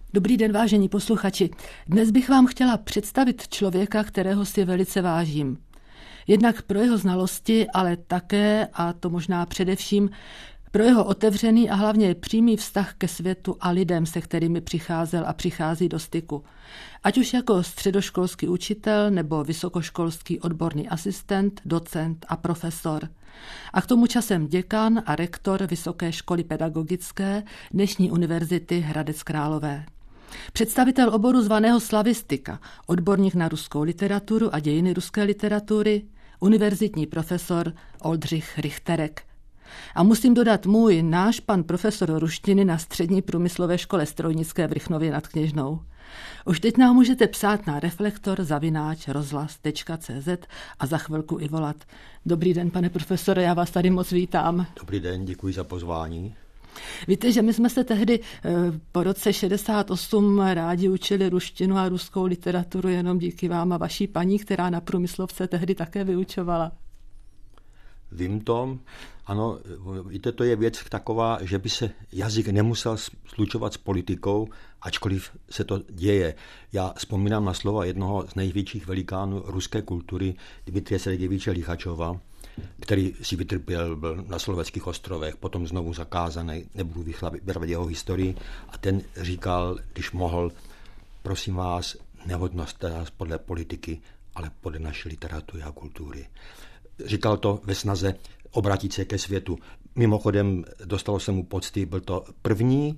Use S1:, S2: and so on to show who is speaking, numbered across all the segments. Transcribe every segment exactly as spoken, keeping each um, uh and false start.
S1: Dobrý den, vážení posluchači. Dnes bych vám chtěla představit člověka, kterého si velice vážím. Jednak pro jeho znalosti, ale také, a to možná především, pro jeho otevřený a hlavně přímý vztah ke světu a lidem, se kterými přicházel a přichází do styku. Ať už jako středoškolský učitel nebo vysokoškolský odborný asistent, docent a profesor. A k tomu časem děkan a rektor Vysoké školy pedagogické dnešní univerzity Hradec Králové. Představitel oboru zvaného slavistika, odborník na ruskou literaturu a dějiny ruské literatury, univerzitní profesor Oldřich Richterek. A musím dodat můj, náš pan profesor ruštiny na Střední průmyslové škole strojnické v Rychnově nad Kněžnou. Už teď nám můžete psát na reflektor zavináč rozhlas tečka cé zet a za chvilku i volat. Dobrý den, pane profesore, já vás tady moc vítám.
S2: Dobrý den, děkuji za pozvání.
S1: Víte, že my jsme se tehdy po roce šedesát osm rádi učili ruštinu a ruskou literaturu jenom díky vám a vaší paní, která na průmyslovce tehdy také vyučovala.
S2: Vím to. Ano, víte, to je věc taková, že by se jazyk nemusel slučovat s politikou, ačkoliv se to děje. Já vzpomínám na slova jednoho z největších velikánů ruské kultury, Dmitrie Sergejeviče Lichačova, který si vytrpěl, byl na Slovenských ostrovech, potom znovu zakázaný, nebudu vychlávat jeho historii, a ten říkal, když mohl, prosím vás, nehodnoťte nás podle politiky, ale podle naší literatury a kultury. Říkal to ve snaze obrátit se ke světu. Mimochodem dostalo se mu pocty, byl to první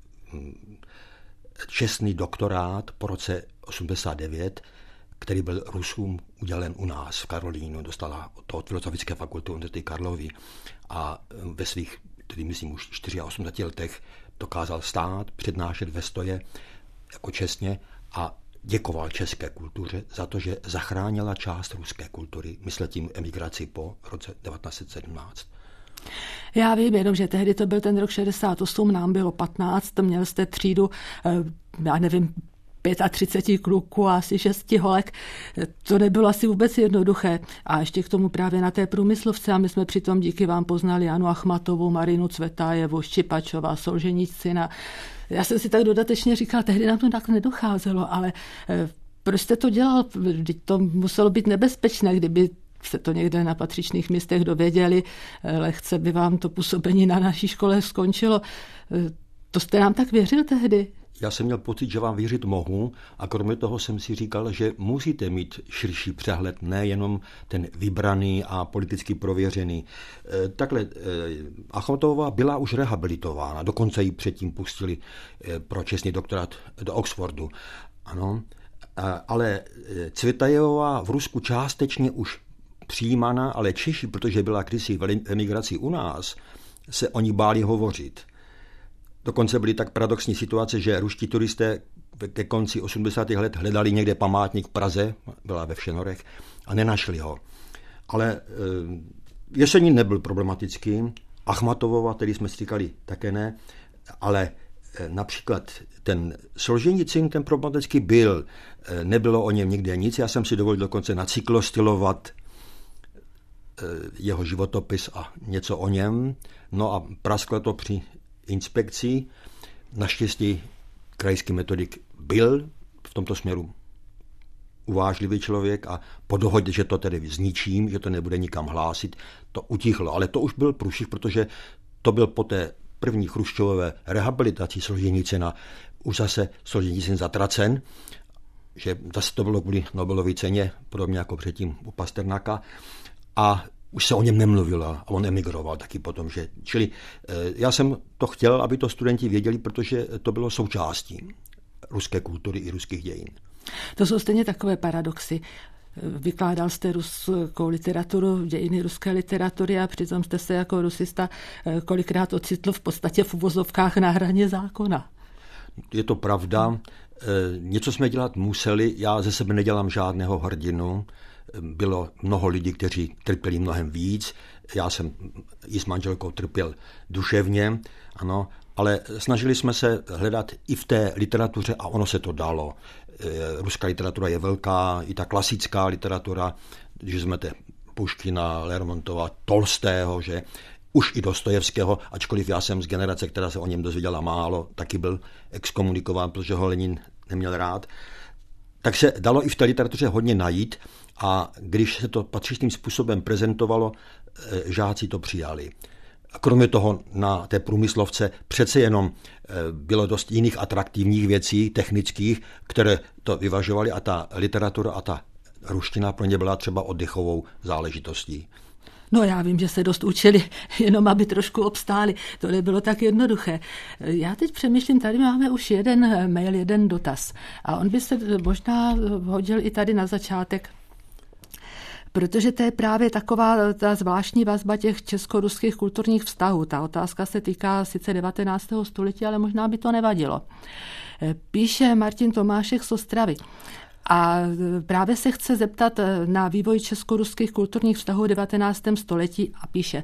S2: čestný doktorát po roce osmdesát devět, který byl Rusům udělen u nás v Karolínu, dostala to od Filozofické fakulty Univerzity Karlovy a ve svých, tedy myslím už osmdesáti čtyřech letech, dokázal stát, přednášet ve stoje jako čestně a děkoval české kultuře za to, že zachránila část ruské kultury, myslím tím emigraci po roce devatenáct set sedmnáct.
S1: Já vím jenom, že tehdy to byl ten rok šedesát osm, nám bylo patnáct, měl jste třídu, já nevím, třicet pět kluků a asi šesti holek. To nebylo asi vůbec jednoduché. A ještě k tomu právě na té průmyslovce, a my jsme přitom díky vám poznali Janu Achmatovou, Marinu Cvetájevou, Ščipačová, Solženicina. Já jsem si tak dodatečně říkal, tehdy nám to tak nedocházelo, ale proč jste to dělal? To muselo být nebezpečné, kdyby se to někde na patřičných místech dověděli, lehce by vám to působení na naší škole skončilo. To jste nám tak věřil tehdy?
S2: Já jsem měl pocit, že vám věřit mohu, a kromě toho jsem si říkal, že musíte mít širší přehled, nejenom ten vybraný a politicky prověřený. Takhle, Achmatová byla už rehabilitována, dokonce ji předtím pustili pro čestný doktorát do Oxfordu. Ano, ale Cvetajevová v Rusku částečně už přijímána, ale Češi, protože byla kdysi v emigraci u nás, se o ní báli hovořit. Dokonce byly tak paradoxní situace, že ruští turisté ke konci osmdesátých let hledali někde památník v Praze, byla ve Všenorech, a nenašli ho. Ale e, Jesenín nebyl problematický, Achmatovova, který jsme si říkali, také ne, ale e, například ten Solženicin, ten problematický byl, e, nebylo o něm nikde nic, já jsem si dovolil dokonce nacyklostylovat e, jeho životopis a něco o něm, no a prasklo to při inspekcí. Naštěstí krajský metodik byl v tomto směru uvážlivý člověk a po dohodě, že to tedy zničím, že to nebude nikam hlásit, to utichlo. Ale to už byl průšvih, protože to byl po té první Chruščovové rehabilitaci Solženicina už zase Solženicin zatracen, že zase to bylo kvůli Nobelově ceně, podobně jako předtím u Pasternaka, a už se o něm nemluvilo a on emigroval taky potom. Že, čili já jsem to chtěl, aby to studenti věděli, protože to bylo součástí ruské kultury i ruských dějin.
S1: To jsou stejně takové paradoxy. Vykládal jste ruskou literaturu, dějiny ruské literatury, a přitom jste se jako rusista kolikrát ocitl v podstatě v uvozovkách na hraně zákona.
S2: Je to pravda. Něco jsme dělat museli. Já ze sebe nedělám žádného hrdinu. Bylo mnoho lidí, kteří trpěli mnohem víc. Já jsem i s manželkou trpěl duševně, ano, ale snažili jsme se hledat i v té literatuře a ono se to dalo. Ruská literatura je velká, i ta klasická literatura, když vezmete Puškina, Lermontova, Tolstého, že už i Dostojevského, ačkoliv já jsem z generace, která se o něm dozvěděla málo, taky byl exkomunikován, protože ho Lenin neměl rád. Tak se dalo i v té literatuře hodně najít a když se to patřičným způsobem prezentovalo, žáci to přijali. A kromě toho na té průmyslovce přece jenom bylo dost jiných atraktivních věcí, technických, které to vyvažovaly a ta literatura a ta ruština pro ně byla třeba oddechovou záležitostí.
S1: No já vím, že se dost učili, jenom aby trošku obstáli. To nebylo tak jednoduché. Já teď přemýšlím, tady máme už jeden mail, jeden dotaz. A on by se možná hodil i tady na začátek, protože to je právě taková ta zvláštní vazba těch česko-ruských kulturních vztahů. Ta otázka se týká sice devatenáctého století, ale možná by to nevadilo. Píše Martin Tomášek z Ostravy. A právě se chce zeptat na vývoj česko-ruských kulturních vztahů v devatenáctém století a píše: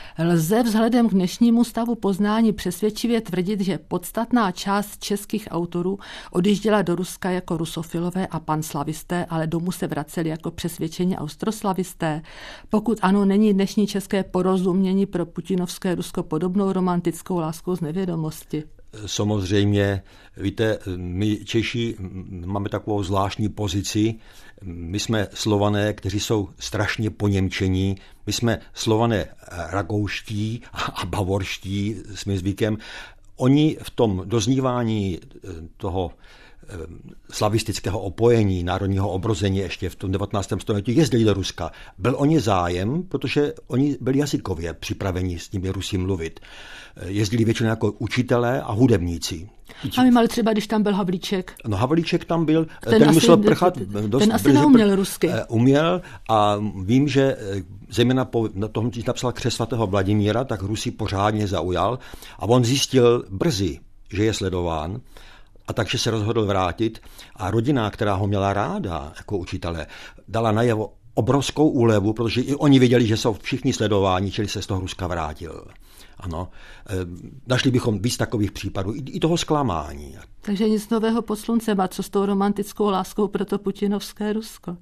S1: lze vzhledem k dnešnímu stavu poznání přesvědčivě tvrdit, že podstatná část českých autorů odjížděla do Ruska jako rusofilové a panslavisté, ale domů se vraceli jako přesvědčení austroslavisté? Pokud ano, není dnešní české porozumění pro putinovské Rusko podobnou romantickou láskou z nevědomosti?
S2: Samozřejmě, víte, my Češi máme takovou zvláštní pozici. My jsme Slované, kteří jsou strašně poněmčení. My jsme Slované rakouští a bavorští svým zvykem. Oni v tom doznívání toho slavistického opojení, národního obrození ještě v tom devatenáctém století jezdili do Ruska. Byl o ně zájem, protože oni byli jazykově připraveni s nimi Rusy mluvit. Jezdili většinou jako učitelé a hudebníci.
S1: A my mali třeba, když tam byl Havlíček.
S2: No Havlíček tam byl,
S1: ten,
S2: ten
S1: asi,
S2: musel prchat. Dost
S1: ten asi neuměl rusky.
S2: Uměl a vím, že zejména po tom, když napsal Křest svatého Vladimíra, tak Rusy pořádně zaujal a on zjistil brzy, že je sledován. A takže se rozhodl vrátit a rodina, která ho měla ráda jako učitele, dala najevo obrovskou úlevu, protože i oni věděli, že jsou všichni sledováni, čili se z toho Ruska vrátil. Ano, našli bychom víc takových případů, i toho zklamání.
S1: Takže nic nového pod sluncem, a co s tou romantickou láskou pro to putinovské Rusko?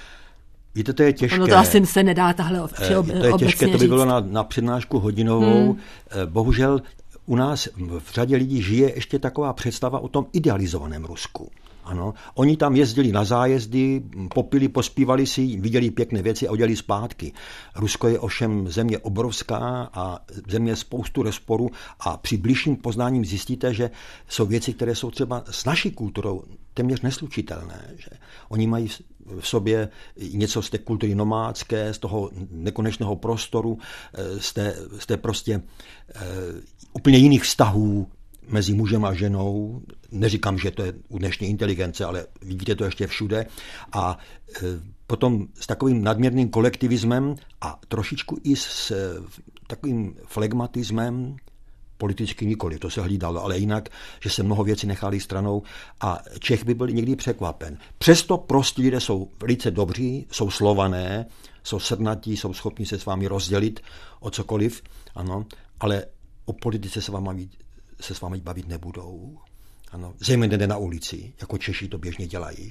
S2: Víte, to je těžké.
S1: No to asi se nedá tahle všeob,
S2: To je těžké,
S1: říct.
S2: To by bylo na, na přednášku hodinovou. Hmm. Bohužel u nás v řadě lidí žije ještě taková představa o tom idealizovaném Rusku. Ano, oni tam jezdili na zájezdy, popili, pospívali si, viděli pěkné věci a odjeli zpátky. Rusko je ovšem země obrovská a země spoustu rozporů a při bližším poznáním zjistíte, že jsou věci, které jsou třeba s naší kulturou téměř neslučitelné. Že? Oni mají v sobě něco z té kultury nomádské, z toho nekonečného prostoru, z té, z té prostě uh, úplně jiných vztahů mezi mužem a ženou. Neříkám, že to je u dnešní inteligence, ale vidíte to ještě všude. A e, potom s takovým nadměrným kolektivismem a trošičku i s e, takovým flegmatismem, politicky nikoli, to se hlídalo, ale jinak, že se mnoho věcí nechali stranou a Čech by byl někdy překvapen. Přesto prostě lidé jsou velice dobří, jsou Slované, jsou srdnatí, jsou schopni se s vámi rozdělit o cokoliv, ano, ale o politice se vámi se s vámi bavit nebudou. Ano, zejména jde na ulici, jako Češi to běžně dělají. Že?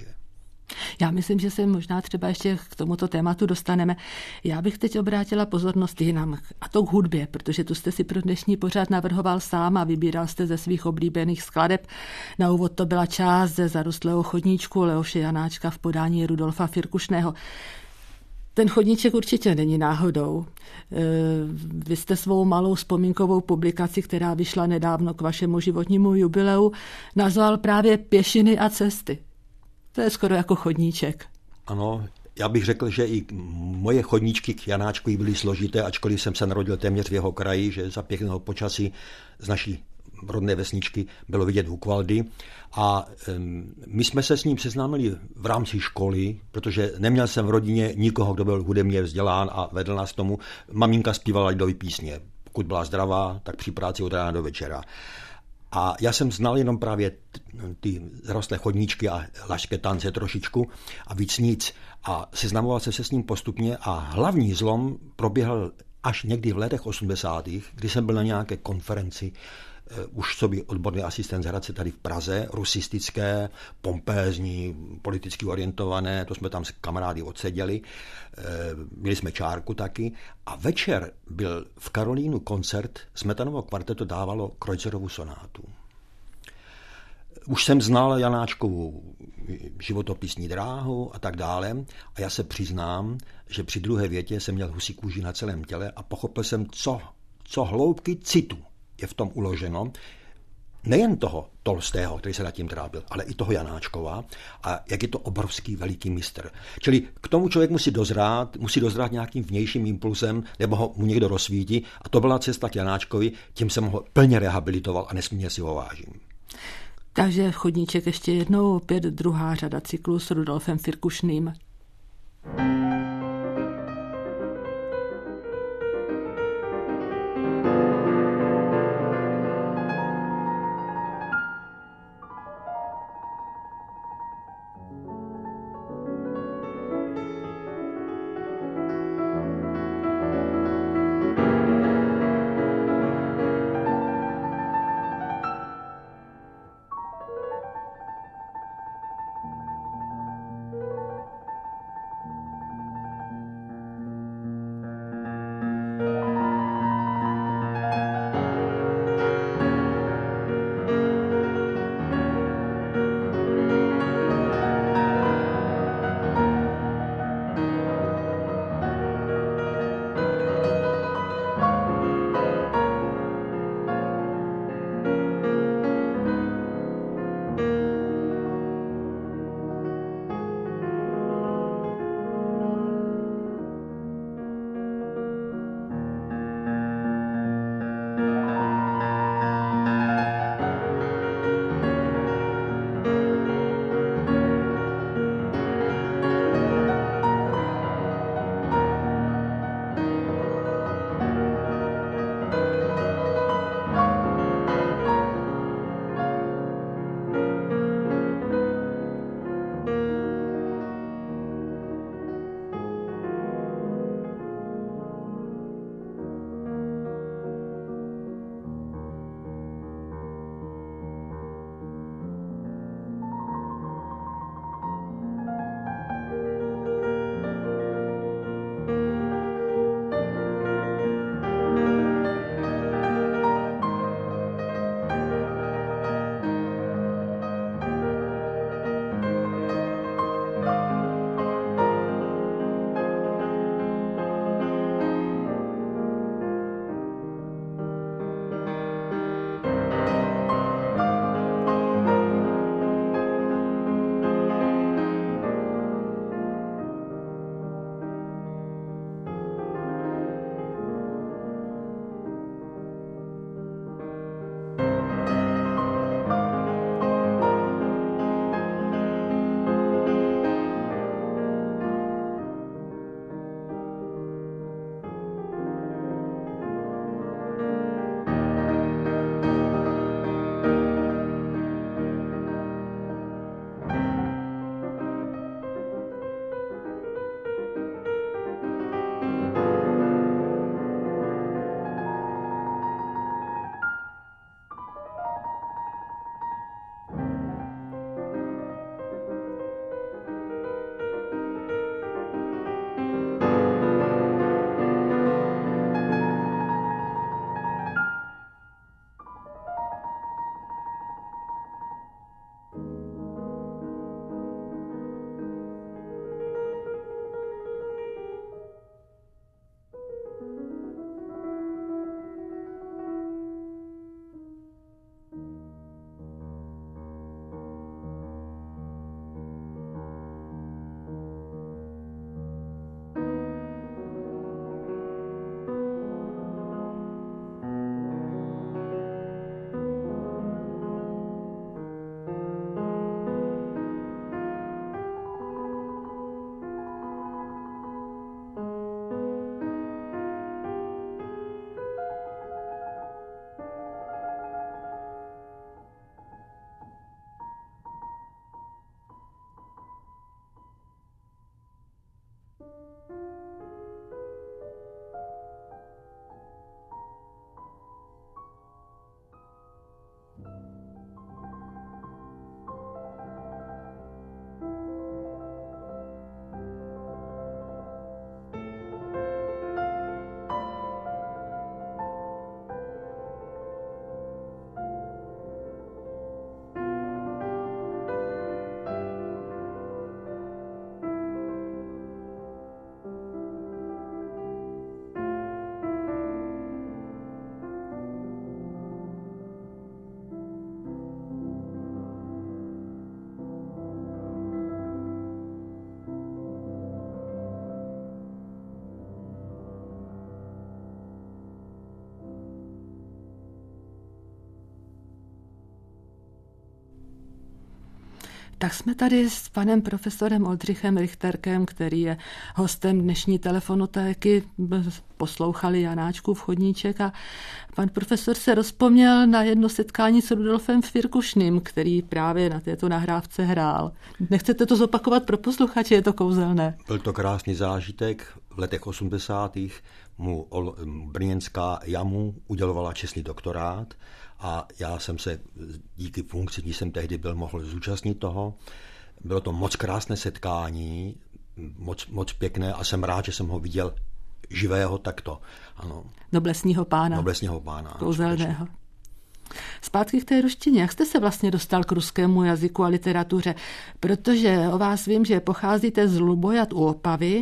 S1: Já myslím, že se možná třeba ještě k tomuto tématu dostaneme. Já bych teď obrátila pozornost jinam, a to k hudbě, protože tu jste si pro dnešní pořad navrhoval sám a vybíral jste ze svých oblíbených skladeb. Na úvod to byla část ze Zarostlého chodníčku Leoše Janáčka v podání Rudolfa Firkušného. Ten chodníček určitě není náhodou. Vy jste svou malou vzpomínkovou publikaci, která vyšla nedávno k vašemu životnímu jubileu, nazval právě Pěšiny a cesty. To je skoro jako chodníček.
S2: Ano, já bych řekl, že i moje chodníčky k Janáčkovi byly složité, ačkoliv jsem se narodil téměř v jeho kraji, že za pěkného počasí z naší rodné vesničky bylo vidět Hukvaldy. A um, my jsme se s ním seznámili v rámci školy, protože neměl jsem v rodině nikoho, kdo byl hudebně vzdělán a vedl nás tomu. Maminka zpívala lidové písně. Pokud byla zdravá, tak při práci od rána do večera. A já jsem znal jenom právě ty zarostlé chodníčky a lašské tance trošičku a víc nic. A seznamoval jsem se s ním postupně a hlavní zlom proběhl až někdy v letech osmdesátých, kdy jsem byl na nějaké konferenci už co by odborný asistent z Hradce tady v Praze, rusistické, pompézní, politicky orientované, to jsme tam s kamarády odseděli, měli jsme čárku taky a večer byl v Karolínu koncert, Smetanovo kvarteto dávalo Kreutzerovu sonátu. Už jsem znal Janáčkovu životopisní dráhu a tak dále a já se přiznám, že při druhé větě jsem měl husí kůži na celém těle a pochopil jsem, co, co hloubky citu je v tom uloženo, nejen toho Tolstého, který se nad tím trápil, ale i toho Janáčkova a jak je to obrovský veliký mistr. Čili k tomu člověk musí dozrát, musí dozrát nějakým vnějším impulsem, nebo ho mu někdo rozsvítí a to byla cesta k Janáčkovi, tím jsem ho plně rehabilitoval a nesmírně si ho vážím.
S1: Takže Chodníček ještě jednou, opět druhá řada cyklu s Rudolfem Firkušným. Tak jsme tady s panem profesorem Oldřichem Richterkem, který je hostem dnešní telefonotéky. Poslouchali Janáčkův chodníček a pan profesor se rozpomněl na jedno setkání s Rudolfem Firkušným, který právě na této nahrávce hrál. Nechcete to zopakovat pro posluchače, je to kouzelné.
S2: Byl to krásný zážitek. V letech osmdesátých mu brněnská JAMU udělovala čestný doktorát a já jsem se díky funkci, když jsem tehdy byl, mohl zúčastnit toho. Bylo to moc krásné setkání, moc, moc pěkné a jsem rád, že jsem ho viděl živého takto. Ano.
S1: Noblesního pána.
S2: Noblesního pána.
S1: Kouzelného. Zpátky k té ruštině. Jak jste se vlastně dostal k ruskému jazyku a literatuře? Protože o vás vím, že pocházíte z Lubojat u Opavy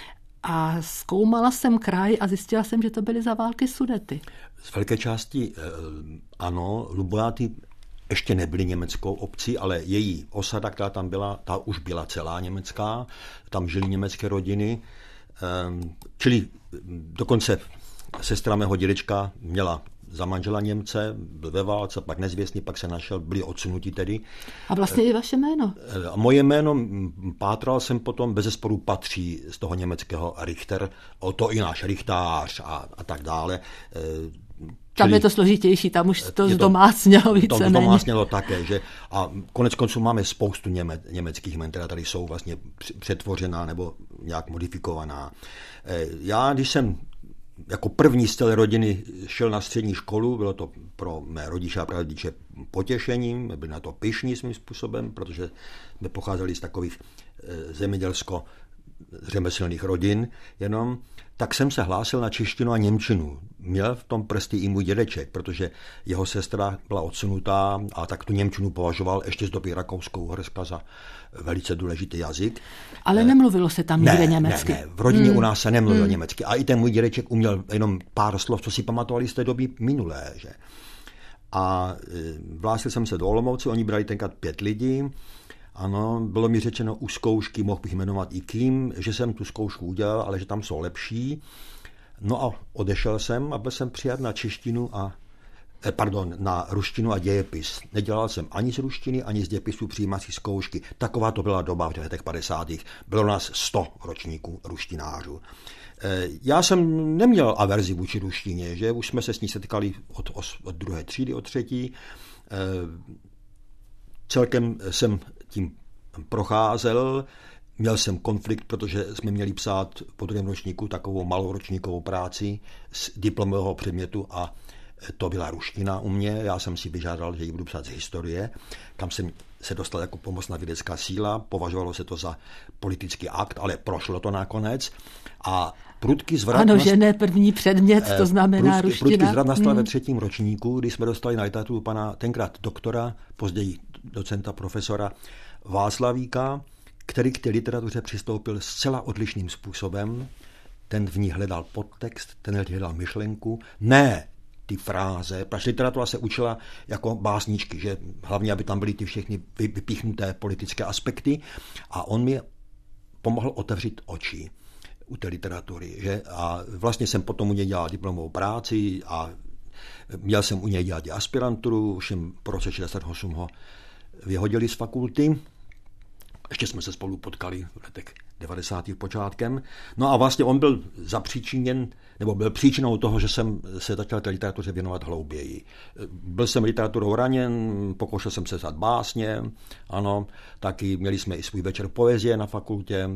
S1: a zkoumala jsem kraj a zjistila jsem, že to byly za války Sudety.
S2: Z velké části ano, Lubojaty ještě nebyly německou obcí, ale její osada, která tam byla, ta už byla celá německá, tam žily německé rodiny, čili dokonce sestra mého dědečka měla za manžela Němce, byl ve válce, pak nezvěstný, pak se našel, byli odsunutí tedy.
S1: A vlastně i vaše jméno?
S2: A moje jméno, pátral jsem potom, bezesporu patří z toho německého Richter, o to i náš Richtář a, a tak dále.
S1: Tam čili, je to složitější, tam už to zdomácnělo víceméně.
S2: To zdomácnělo také, že a konec konců máme spoustu něme, německých jmen, která tady jsou vlastně přetvořená nebo nějak modifikovaná. Já, když jsem jako první z té rodiny šel na střední školu, bylo to pro mé rodiče a prarodiče potěšením, byli na to pyšní svým způsobem, protože jsme pocházeli z takových zemědělsko řemeslných rodin jenom, tak jsem se hlásil na češtinu a němčinu. Měl v tom prsty i můj dědeček, protože jeho sestra byla odsunutá a tak tu němčinu považoval ještě z doby Rakousko-Uherska za velice důležitý jazyk.
S1: Ale nemluvilo se tam nikde
S2: ne,
S1: německy.
S2: Ne, ne, v rodině hmm. u nás se nemluvilo hmm. německy. A i ten můj dědeček uměl jenom pár slov, co si pamatovali z té doby minulé. Že? A vlásil jsem se do Olomouce, oni brali tenkrát pět lidí. Ano, bylo mi řečeno u zkoušky, mohl bych jmenovat i kým, že jsem tu zkoušku udělal, ale že tam jsou lepší. No a odešel jsem a byl jsem přijat na češtinu a, eh, pardon, na ruštinu a dějepis. Nedělal jsem ani z ruštiny, ani z dějepisu přijímací zkoušky. Taková to byla doba v letech padesátých. Bylo nás sto ročníků ruštinářů. Eh, já jsem neměl averzi vůči ruštině, že už jsme se s ní setkali od, od druhé třídy, od třetí. Eh, celkem jsem tím procházel, měl jsem konflikt, protože jsme měli psát po druhém ročníku takovou malou ročníkovou práci z diplomového předmětu a to byla ruština u mě. Já jsem si vyžádal, že ji budu psát z historie, kam jsem se dostal jako pomocná vědecká síla. Považovalo se to za politický akt, ale prošlo to nakonec. A prudký zvrat...
S1: Ano, že ne první předmět, to znamená prudký, ruština.
S2: Prudký zvrat nastal hmm. ve třetím ročníku, kdy jsme dostali na literaturu pana tenkrát doktora, později docenta profesora Václavíka, který k té literatuře přistoupil zcela odlišným způsobem. Ten v ní hledal podtext, ten hledal myšlenku, ne ty fráze, protože literatura se učila jako básničky, že hlavně, aby tam byly ty všechny vypíchnuté politické aspekty a on mi pomohl otevřít oči u té literatury. Že? A vlastně jsem potom u něj dělal diplomovou práci a měl jsem u něj dělat aspiranturu, už jsem po roce šedesát osm ho vyhodili z fakulty. Ještě jsme se spolu potkali v letech devadesátých počátkem. No a vlastně on byl zapříčiněn, nebo byl příčinou toho, že jsem se začal té literatuře věnovat hlouběji. Byl jsem literaturou raněn, pokoušel jsem se psát básně, ano, taky měli jsme i svůj večer poezie na fakultě.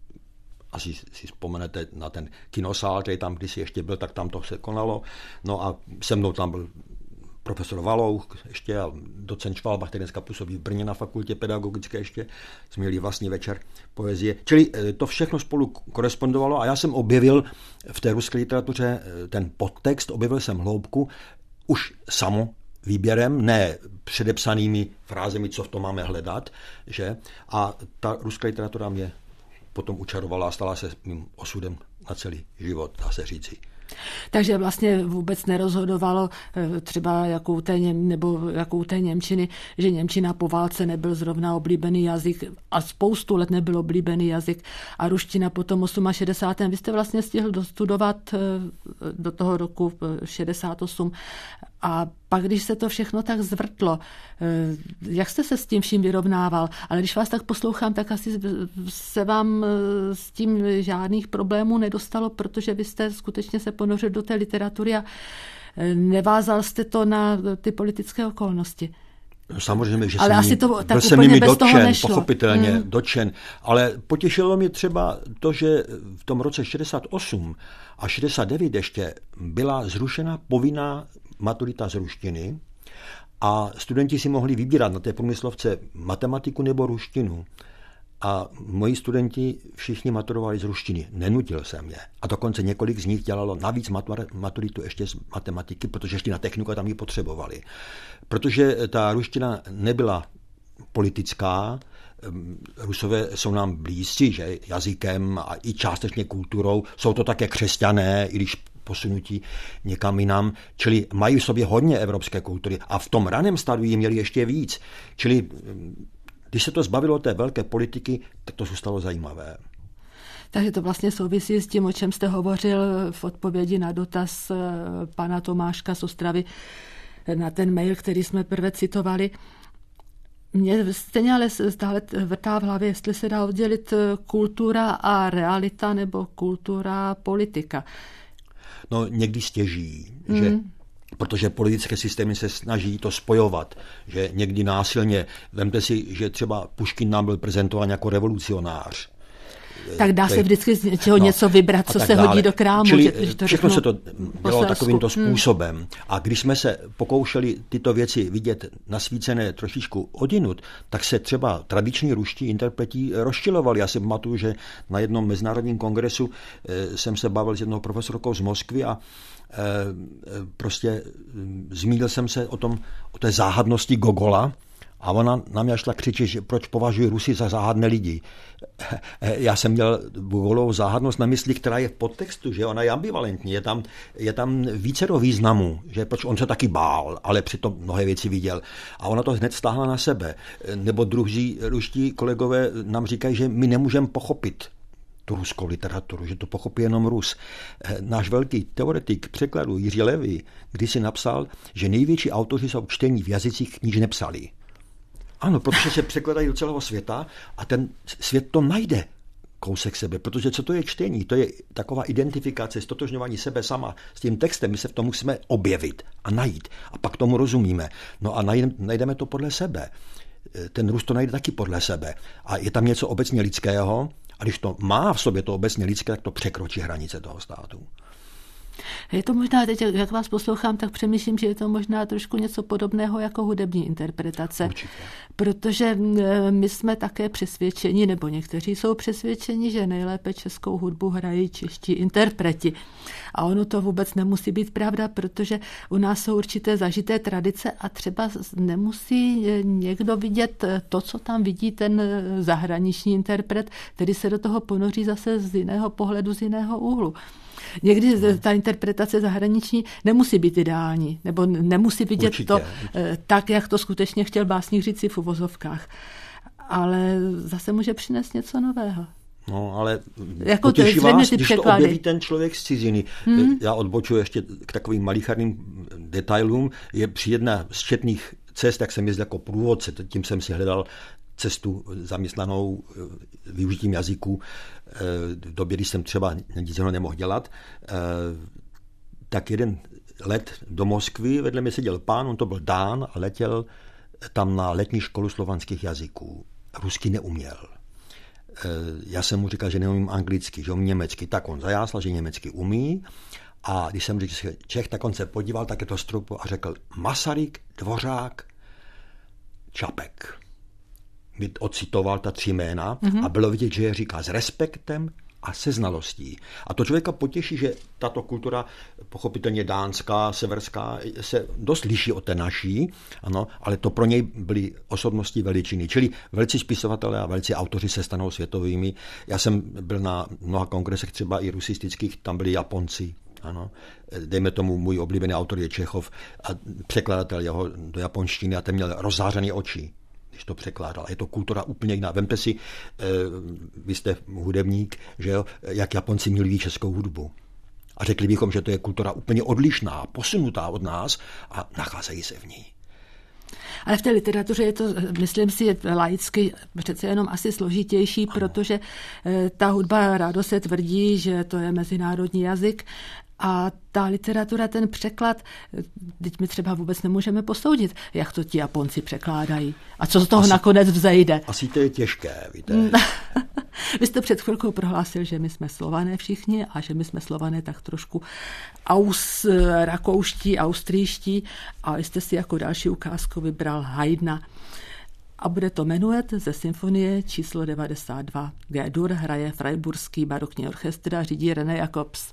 S2: Asi si vzpomenete na ten kinosál, který tam kdysi ještě byl, tak tam to se konalo. No a se mnou tam byl profesor Valouch ještě a docent Švalbach, který dneska působí v Brně na fakultě pedagogické ještě, jsme měli vlastní večer poezie. Čili to všechno spolu korespondovalo a já jsem objevil v té ruské literatuře ten podtext, objevil jsem hloubku už samo výběrem, ne předepsanými frázemi, co v tom máme hledat, že? A ta ruská literatura mě potom učarovala a stala se mým osudem na celý život, dá se říci.
S1: Takže vlastně vůbec nerozhodovalo třeba jakou té, něm, nebo jakou té němčiny, že němčina po válce nebyl zrovna oblíbený jazyk a spoustu let nebyl oblíbený jazyk a ruština potom šedesátém osmém Vy jste vlastně stihl dostudovat do toho roku šedesát osm A pak, když se to všechno tak zvrtlo, jak jste se s tím vším vyrovnával? Ale když vás tak poslouchám, tak asi se vám s tím žádných problémů nedostalo, protože vy jste skutečně se ponořil do té literatury a nevázal jste to na ty politické okolnosti.
S2: Samozřejmě, že
S1: ale
S2: jsem,
S1: asi to tak
S2: byl jsem
S1: úplně
S2: jimi
S1: bez
S2: dotčen,
S1: toho nešlo.
S2: pochopitelně
S1: hmm.
S2: dotčen, ale potěšilo mě třeba to, že v tom roce šedesát osm a šedesát devět ještě byla zrušena povinná maturita z ruštiny a studenti si mohli vybírat na té průmyslovce matematiku nebo ruštinu. A moji studenti všichni maturovali z ruštiny. Nenutil jsem je. A dokonce několik z nich dělalo navíc maturitu ještě z matematiky, protože šli na techniku a tam ji potřebovali. Protože ta ruština nebyla politická, Rusové jsou nám blízcí, že jazykem a i částečně kulturou, jsou to také křesťané, i když posunutí někam jinam, čili mají v sobě hodně evropské kultury a v tom raném stádiu měli ještě víc. Čili když se to zbavilo té velké politiky, tak to zůstalo zajímavé.
S1: Takže to vlastně souvisí s tím, o čem jste hovořil v odpovědi na dotaz pana Tomáška z Ostravy na ten mail, který jsme prvé citovali. Mně stejně ale stále vrtá v hlavě, jestli se dá oddělit kultura a realita nebo kultura a politika.
S2: No někdy stěží, mm. že protože politické systémy se snaží to spojovat, že někdy násilně, vemte si, že třeba Puškin nám byl prezentován jako revolucionář.
S1: Tak dá se vždycky z něčeho no, něco vybrat, co se dále. hodí do krámu.
S2: Čili
S1: že, to
S2: všechno se to dělo takovýmto
S1: hmm.
S2: způsobem. A když jsme se pokoušeli tyto věci vidět nasvícené trošičku odinut, tak se třeba tradiční ruští interpreti rozčilovali. Já si pamatuju, že na jednom mezinárodním kongresu eh, jsem se bavil s jednou profesorkou z Moskvy a eh, prostě zmínil jsem se o tom, o té záhadnosti Gogola, a ona na mě šla křičet, že proč považuji Rusy za záhadné lidi. Já jsem měl Gogolovou záhadnost na mysli, která je v podtextu, že ona je ambivalentní, je tam, je tam vícero významů, že proč on se taky bál, ale přitom mnohé věci viděl. A ona to hned stáhla na sebe. Nebo druhý ruští kolegové nám říkají, že my nemůžeme pochopit tu ruskou literaturu, že to pochopí jenom Rus. Náš velký teoretik překladu Jiří Levy kdysi napsal, že největší autoři jsou čtení v jazycích kníž nepsali. Ano, protože se překladají do celého světa a ten svět to najde kousek sebe, protože co to je čtení? To je taková identifikace, stotožňování sebe sama s tím textem. My se v tom musíme objevit a najít a pak tomu rozumíme. No a najdeme to podle sebe. Ten Rus to najde taky podle sebe. A je tam něco obecně lidského a když to má v sobě to obecně lidské, tak to překročí hranice toho státu.
S1: Je to možná, teď, jak vás poslouchám, tak přemýšlím, že je to možná trošku něco podobného jako hudební interpretace.
S2: Určitě.
S1: Protože my jsme také přesvědčeni, nebo někteří jsou přesvědčeni, že nejlépe českou hudbu hrají čeští interpreti. A ono to vůbec nemusí být pravda, protože u nás jsou určité zažité tradice a třeba nemusí někdo vidět to, co tam vidí ten zahraniční interpret, který se do toho ponoří zase z jiného pohledu, z jiného úhlu. Někdy ta interpretace zahraniční nemusí být ideální, nebo nemusí vidět určitě, to určitě. tak, jak to skutečně chtěl básník říci v uvozovkách. Ale zase může přinést něco nového.
S2: No, ale
S1: jako
S2: potěší
S1: to
S2: vás, když překlady. To objeví ten člověk z ciziny. Hmm. Já odbočuji ještě k takovým malicharným detailům. Je při jedné z četných cest, jak jsem jezdil jako průvodce, tím jsem si hledal cestu zaměstnanou využitím jazyků v době, když jsem třeba nic nemohl dělat, tak jeden let do Moskvy, vedle mě seděl pán, on to byl Dán a letěl tam na letní školu slovanských jazyků. Rusky neuměl. Já jsem mu říkal, že neumím anglicky, že umím německy. Tak on zajásal, že německy umí. A když jsem řekl Čech, tak on se podíval, tak je to strupo a řekl Masaryk, Dvořák, Čapek. Mi ocitoval ta tři jména mm-hmm. a bylo vidět, že je říká s respektem a se znalostí. A to člověka potěší, že tato kultura, pochopitelně dánská, severská, se dost liší od té naší, ano, ale to pro něj byly osobnosti veličiny. Čili velcí spisovatelé a velcí autoři se stanou světovými. Já jsem byl na mnoha kongresech, třeba i rusistických, tam byli Japonci. Ano. Dejme tomu, můj oblíbený autor je Čechov a překladatel jeho do japonštiny a ten měl rozzářené oči, když to překládal. Je to kultura úplně jiná. Vemte si, vy jste hudebník, že jo, jak Japonci milují českou hudbu. A řekli bychom, že to je kultura úplně odlišná, posunutá od nás a nacházejí se v ní.
S1: Ale v té literatuře je to, myslím si, laicky přece jenom asi složitější, ano. Protože ta hudba rádo se tvrdí, že to je mezinárodní jazyk a ta literatura, ten překlad, teď my třeba vůbec nemůžeme posoudit, jak to ti Japonci překládají a co z toho asi, nakonec vzejde.
S2: Asi to je těžké, víte.
S1: Vy jste před chvilkou prohlásil, že my jsme Slované všichni a že my jsme Slované tak trošku aus, rakouští, austrijští a vy jste si jako další ukázku vybral Haydna. A bude to Menuet ze symfonie číslo devadesát dva. G-dur hraje Freiburský barokní orchestr a řídí René Jacobs.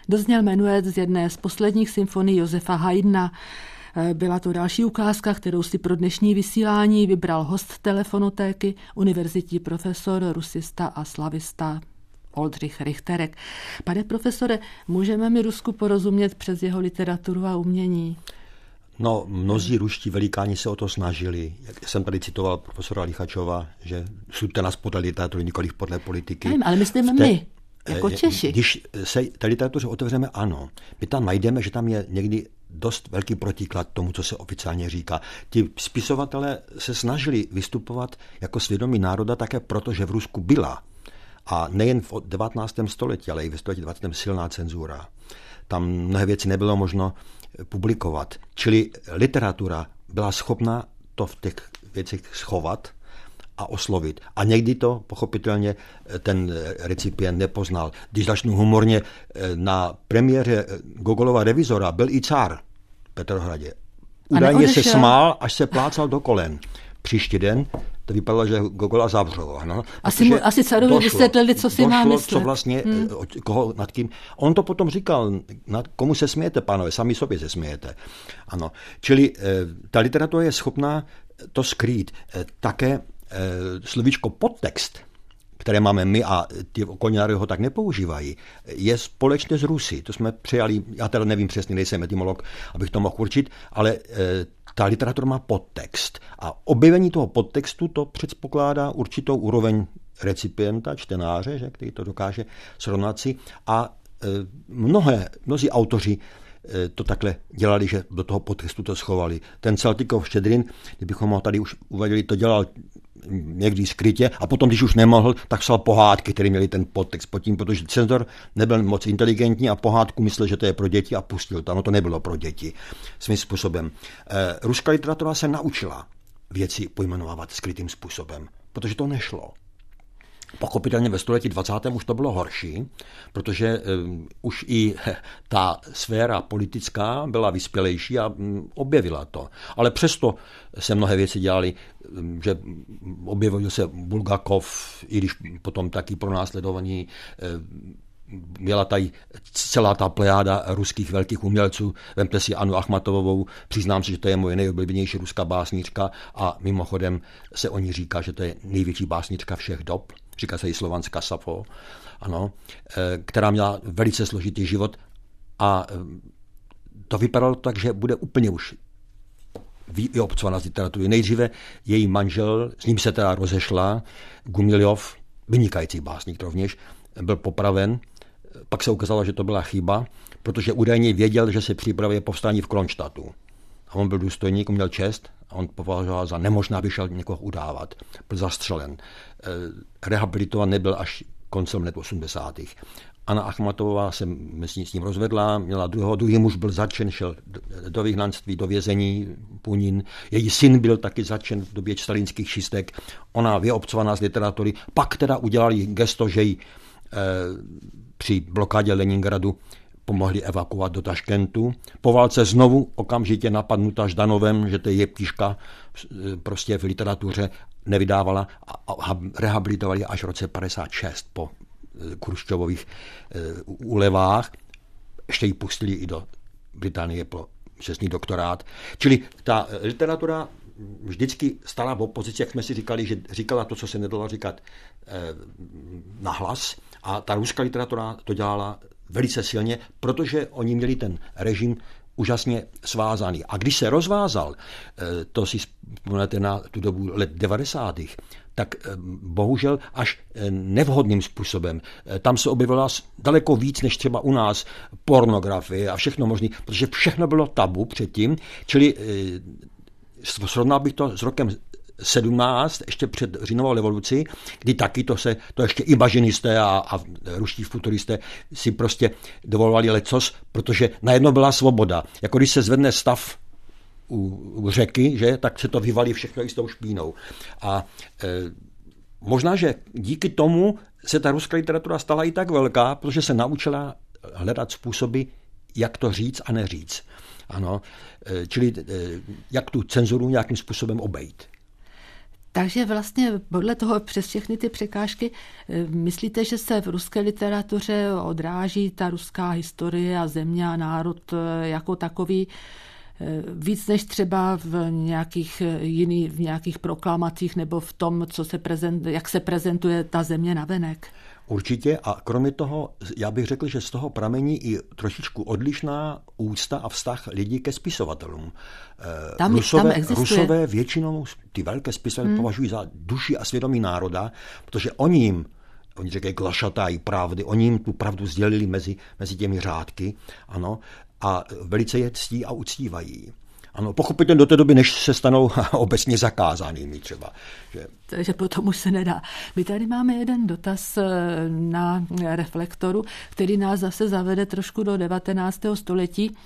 S1: dozněl menuet z jedné z posledních symfonií Josefa Haydna. Byla to další ukázka, kterou si pro dnešní vysílání vybral host telefonotéky, univerzitní profesor, rusista a slavista Oldřich Richterek. Pane profesore, můžeme mi Rusku porozumět přes jeho literaturu a umění?
S2: No, mnozí ruští velikáni se o to snažili. Jak jsem tady citoval profesora Lichačova, že suďte nás podle literatury, nikoliv podle politiky.
S1: Nevím, ale myslíme té, my, jako Češi.
S2: Když se té literatuře otevřeme, ano. My tam najdeme, že tam je někdy dost velký protiklad tomu, co se oficiálně říká. Ti spisovatelé se snažili vystupovat jako svědomí národa také proto, že v Rusku byla. A nejen v devatenáctém století, ale i ve století dvacátém silná cenzura. Tam mnohé věci nebylo možno publikovat. Čili literatura byla schopna to v těch věcech schovat a oslovit. A někdy to pochopitelně ten recipient nepoznal. Když začnu humorně, na premiéře Gogolova Revizora byl i cár v Petrohradě. Údajně se smál, až se plácal do kolen. Příští den to vypadalo, že Gogola zavřelo. No?
S1: Asi, mu, asi carovi vysvětlili, co si
S2: došlo,
S1: má myslet.
S2: Co vlastně, hmm. koho, nad kým. On to potom říkal, nad komu se smějete, pánové, sami sobě se smějete. Ano. Čili ta literatura je schopná to skrýt. Také slovíčko podtext, které máme my a ty okolní národy ho tak nepoužívají, je společně s Rusy. To jsme přijali, já teda nevím přesně, nejsem etymolog, abych to mohl určit, ale ta literatura má podtext. A objevení toho podtextu to předpokládá určitou úroveň recipienta, čtenáře, že, který to dokáže srovnat si. A mnohé, mnozí autoři to takhle dělali, že do toho podtextu to schovali. Ten Saltykov Štědrin, kdybychom ho tady už uvedli, to dělal někdy skrytě a potom, když už nemohl, tak psal pohádky, které měly ten podtext pod tím, protože cenzor nebyl moc inteligentní a pohádku myslel, že to je pro děti a pustil to. Ano, to nebylo pro děti svým způsobem. E, ruská literatura se naučila věci pojmenovávat skrytým způsobem, protože to nešlo. Pochopitelně ve století dvacátém už to bylo horší, protože um, už i ta sféra politická byla vyspělejší a um, objevila to. Ale přesto se mnohé věci dělaly, um, že objevil se Bulgakov, i když potom taky pronásledovaní, um, měla tady celá ta plejáda ruských velkých umělců. Vemte si Annu Achmatovovou, přiznám si, že to je moje nejoblíbenější ruská básnířka a mimochodem se o ní říká, že to je největší básnířka všech dob. Říká se jí Slovanská Safo, ano, která měla velice složitý život a to vypadalo tak, že bude úplně už vyobcovaná z literatury. Nejdříve její manžel, s ním se teda rozešla, Gumiljov, vynikající básník rovněž, byl popraven, pak se ukázalo, že to byla chyba, protože údajně věděl, že se připravuje povstání v Kronštadtu. A on byl důstojník, měl čest a on považoval za nemožné, aby šel někoho udávat. Byl zastřelen. Rehabilitovan nebyl až koncem let osmdesátých. Anna Achmatová se s ním rozvedla, měla druhého, druhý muž byl zatčen, šel do vyhnanství, do vězení Punin. Její syn byl taky zatčen v době stalinských čistek. Ona vyobcovaná z literatury. Pak teda udělali gesto, že ji eh, při blokádě Leningradu pomohli evakuovat do Taškentu. Po válce znovu okamžitě napadnuta Ždanovem, že to je jeptiška prostě v literatuře nevydávala a rehabilitovali až v roce padesát šest po Chruščovových úlevách. Ještě ji pustili i do Británie pro čestný doktorát. Čili ta literatura vždycky stala v opozici, jak jsme si říkali, že říkala to, co se nedalo říkat nahlas. A ta ruská literatura to dělala velice silně, protože oni měli ten režim úžasně svázaný. A když se rozvázal, to si vzpomínáte na tu dobu let devadesátých, tak bohužel až nevhodným způsobem. Tam se objevila daleko víc, než třeba u nás, pornografie a všechno možné, protože všechno bylo tabu předtím, čili srovnal bych to s rokem sedmnáct, ještě před říjnovou revoluci, kdy taky to se, to ještě imažinisté a, a ruští futuristé si prostě dovolovali lecos, protože najednou byla svoboda. Jako když se zvedne stav u, u řeky, že, tak se to vyvalí všechno i s tou špínou. A e, možná, že díky tomu se ta ruská literatura stala i tak velká, protože se naučila hledat způsoby, jak to říct a neříct. Ano, e, čili e, jak tu cenzuru nějakým způsobem obejít.
S1: Takže vlastně podle toho přes všechny ty překážky myslíte, že se v ruské literatuře odráží ta ruská historie a země a národ jako takový víc než třeba v nějakých jiných, v nějakých proklamacích nebo v tom, co se prezent, jak se prezentuje ta země navenek?
S2: Určitě a kromě toho, já bych řekl, že z toho pramení i trošičku odlišná úcta a vztah lidí ke spisovatelům.
S1: Tam,
S2: Rusové,
S1: tam
S2: Rusové většinou ty velké spisovatele hmm. považují za duši a svědomí národa, protože oni jim, oni říkají glašataj pravdy, oni jim tu pravdu sdělili mezi, mezi těmi řádky, ano, a velice je ctí a uctívají. Ano, pochopitelně do té doby, než se stanou obecně zakázanými třeba. Že...
S1: Takže potom už se nedá. My tady máme jeden dotaz na Reflektoru, který nás zase zavede trošku do devatenáctého století.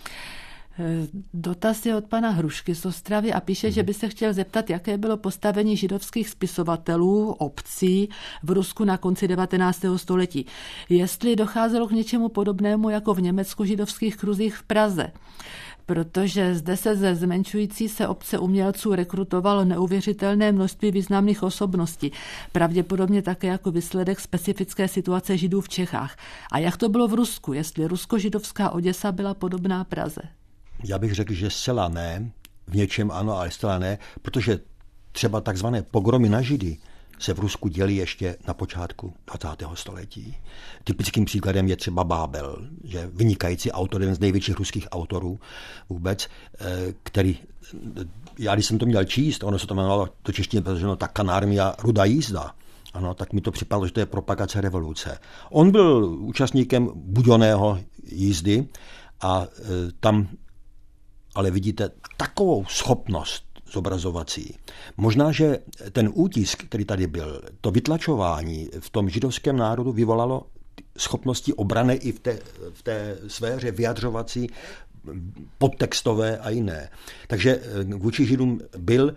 S1: Dotaz je od pana Hrušky z Ostravy a píše, hmm. že by se chtěl zeptat, jaké bylo postavení židovských spisovatelů, obcí v Rusku na konci devatenáctého století. Jestli docházelo k něčemu podobnému jako v Německu židovských kruzích v Praze. Protože zde se ze zmenšující se obce umělců rekrutovalo neuvěřitelné množství významných osobností. Pravděpodobně také jako výsledek specifické situace židů v Čechách. A jak to bylo v Rusku, jestli rusko-židovská Oděsa byla podobná Praze?
S2: Já bych řekl, že zcela ne, v něčem ano, ale zcela ne, protože třeba takzvané pogromy na Židy se v Rusku dělí ještě na počátku dvacátého století. Typickým příkladem je třeba Bábel, že vynikající autor, jeden z největších ruských autorů vůbec, který, já když jsem to měl číst, ono se to jmenovalo do češtiny přeloženo ta kanármia Ruda jízda, ano, tak mi to připadlo, že to je propagace revoluce. On byl účastníkem Budějoného jízdy a tam ale vidíte takovou schopnost zobrazovací. Možná, že ten útisk, který tady byl, to vytlačování v tom židovském národu vyvolalo schopnosti obrany i v té, v té sféře vyjadřovací, podtextové a jiné. Takže vůči Židům byl,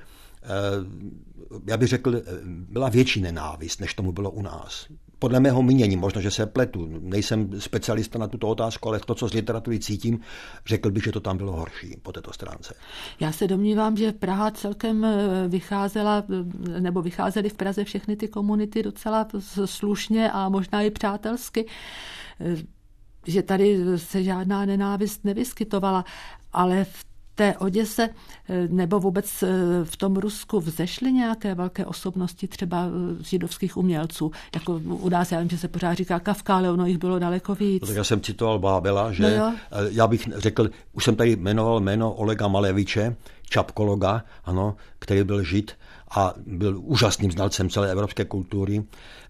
S2: já bych řekl, byla větší nenávist, než tomu bylo u nás. Podle mého mínění, možná, že se pletu, nejsem specialista na tuto otázku, ale to, co z literatury cítím, řekl bych, že to tam bylo horší po této stránce.
S1: Já se domnívám, že Praha celkem vycházela, nebo vycházely v Praze všechny ty komunity docela slušně a možná i přátelsky, že tady se žádná nenávist nevyskytovala, ale v té Oděse nebo vůbec v tom Rusku vzešly nějaké velké osobnosti třeba židovských umělců. Jako u nás, já vím, že se pořád říká Kafka, ale ono jich bylo daleko víc.
S2: No, tak já jsem citoval Bábela, že no já bych řekl, už jsem tady jmenoval jméno Olega Maleviče, čapkologa, ano, který byl žid a byl úžasným znalcem celé evropské kultury.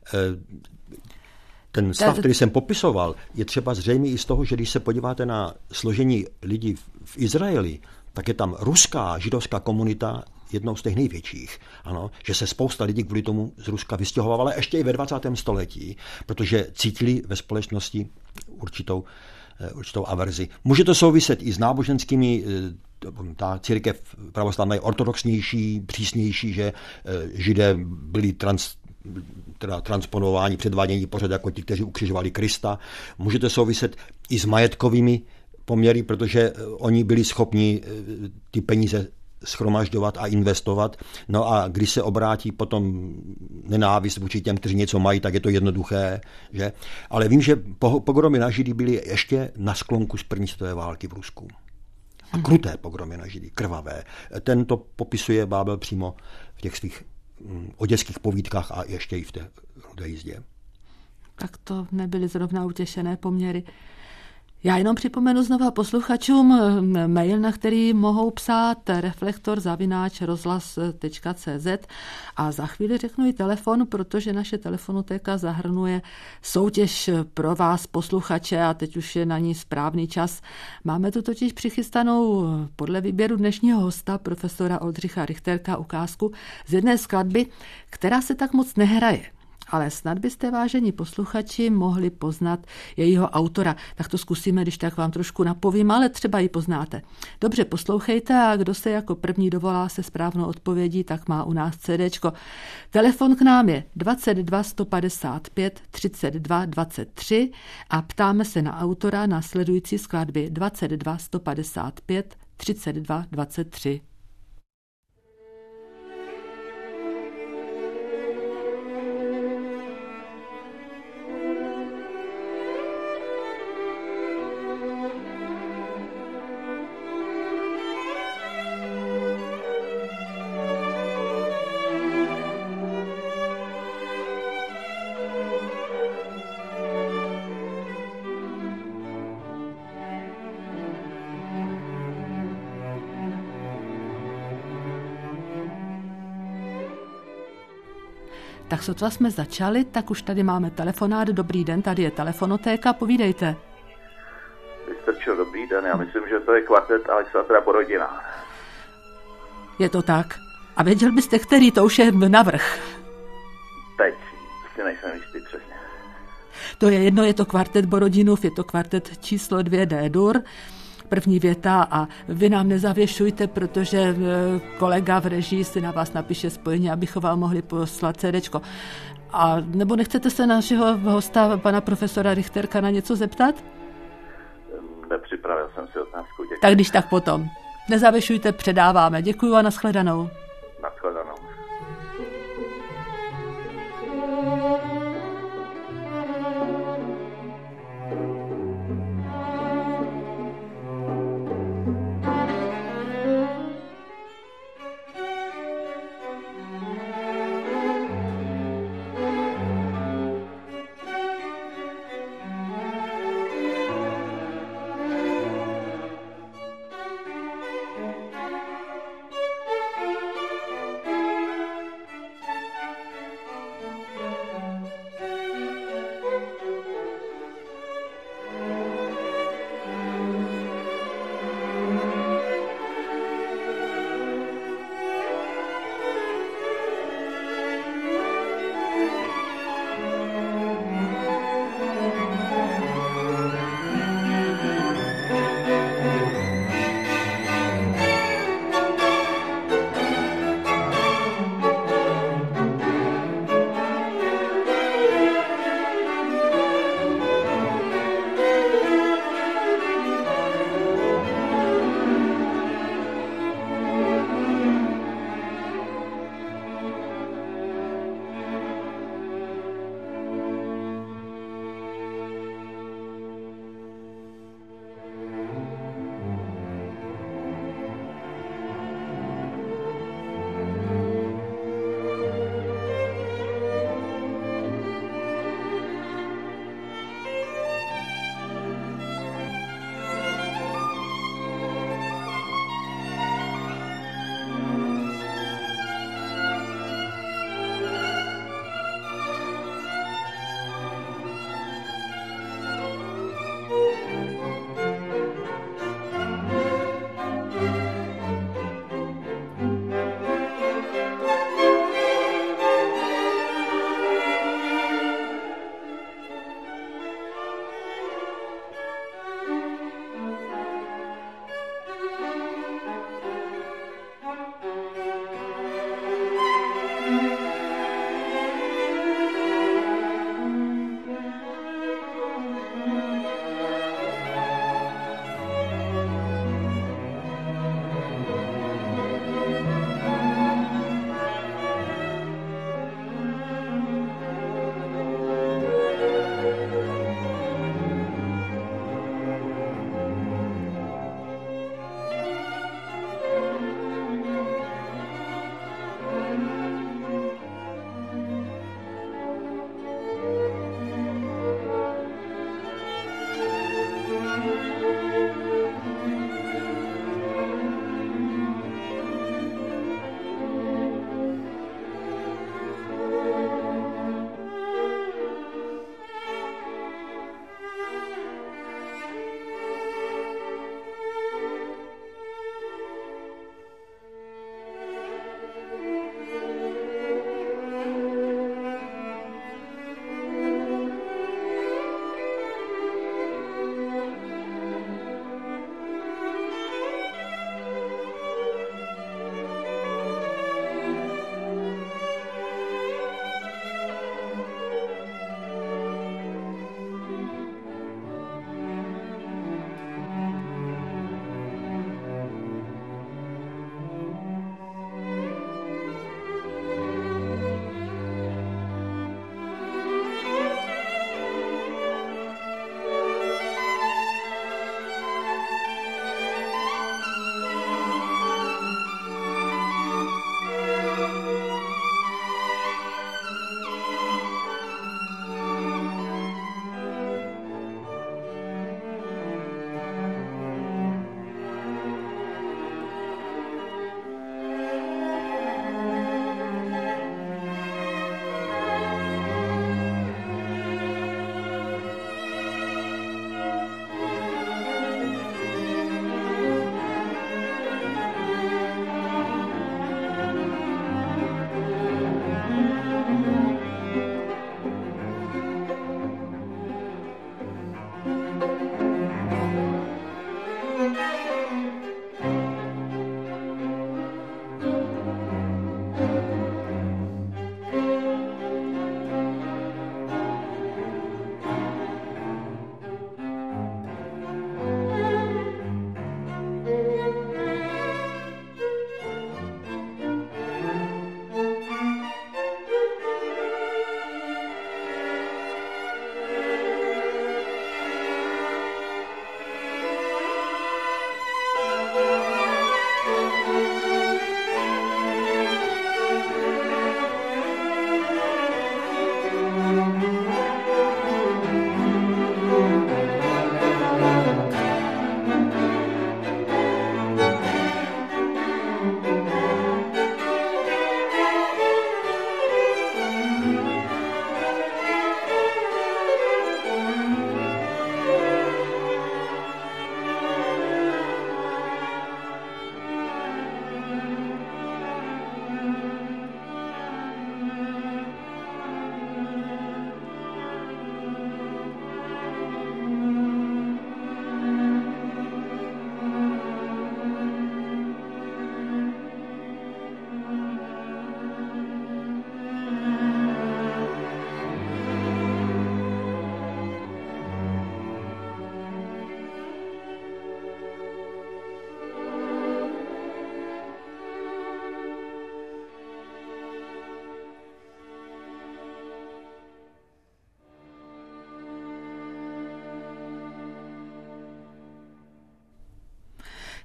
S2: Ten stav, který jsem popisoval, je třeba zřejmý i z toho, že když se podíváte na složení lidí v Izraeli, tak je tam ruská židovská komunita jednou z těch největších. Ano, že se spousta lidí kvůli tomu z Ruska vystěhovala ještě i ve dvacátém století, protože cítili ve společnosti určitou, určitou averzi. Může to souviset i s náboženskými, ta církev pravoslavná je ortodoxnější, přísnější, že Židé byli trans teda transponování, předvádění pořád jako ti, kteří ukřižovali Krista. Můžete souviset i s majetkovými poměry, protože oni byli schopni ty peníze shromažďovat a investovat. No a když se obrátí potom nenávist vůči těm, kteří něco mají, tak je to jednoduché. Že? Ale vím, že pogromy na Židy byly ještě na sklonku z první světové války v Rusku. A kruté pogromy na Židy, krvavé. Ten to popisuje Bábel přímo v těch svých oděských povídkách a ještě i v té Rudé jízdě.
S1: Tak to nebyly zrovna utěšené poměry. Já jenom připomenu znova posluchačům mail, na který mohou psát reflektor zavináč rozhlas tečka cé zet a za chvíli řeknu i telefon, protože naše telefonotéka zahrnuje soutěž pro vás posluchače a teď už je na ní správný čas. Máme tu totiž přichystanou podle výběru dnešního hosta, profesora Oldřicha Richterka, ukázku z jedné skladby, která se tak moc nehraje. Ale snad byste, vážení posluchači, mohli poznat jejího autora. Tak to zkusíme, když tak vám trošku napovím, ale třeba ji poznáte. Dobře, poslouchejte a kdo se jako první dovolá se správnou odpovědí, tak má u nás CDčko. Telefon k nám je dvacet dva sto padesát pět třicet dva dvacet tři a ptáme se na autora následující skladby dvacet dva sto padesát pět třicet dva dvacet tři. Tak sotva jsme začali, tak už tady máme telefonát. Dobrý den, tady je telefonotéka, povídejte.
S3: Vystrčil, dobrý den, já myslím, že to je kvartet Alexandra Borodina.
S1: Je to tak. A věděl byste, který, to už je navrch.
S3: Teď si nejsem jistý přesně.
S1: To je jedno, je to kvartet Borodinův, je to kvartet číslo dvě D-dur. První věta a vy nám nezavěšujte, protože kolega v režii si na vás napíše spojení, abychom vám mohli poslat cédéčko. A nebo nechcete se našeho hosta, pana profesora Richterka, na něco zeptat?
S3: Nepřipravil jsem si otázku, děkuji.
S1: Tak když tak potom. Nezavěšujte, předáváme. Děkuju a nashledanou.
S3: Nashledanou.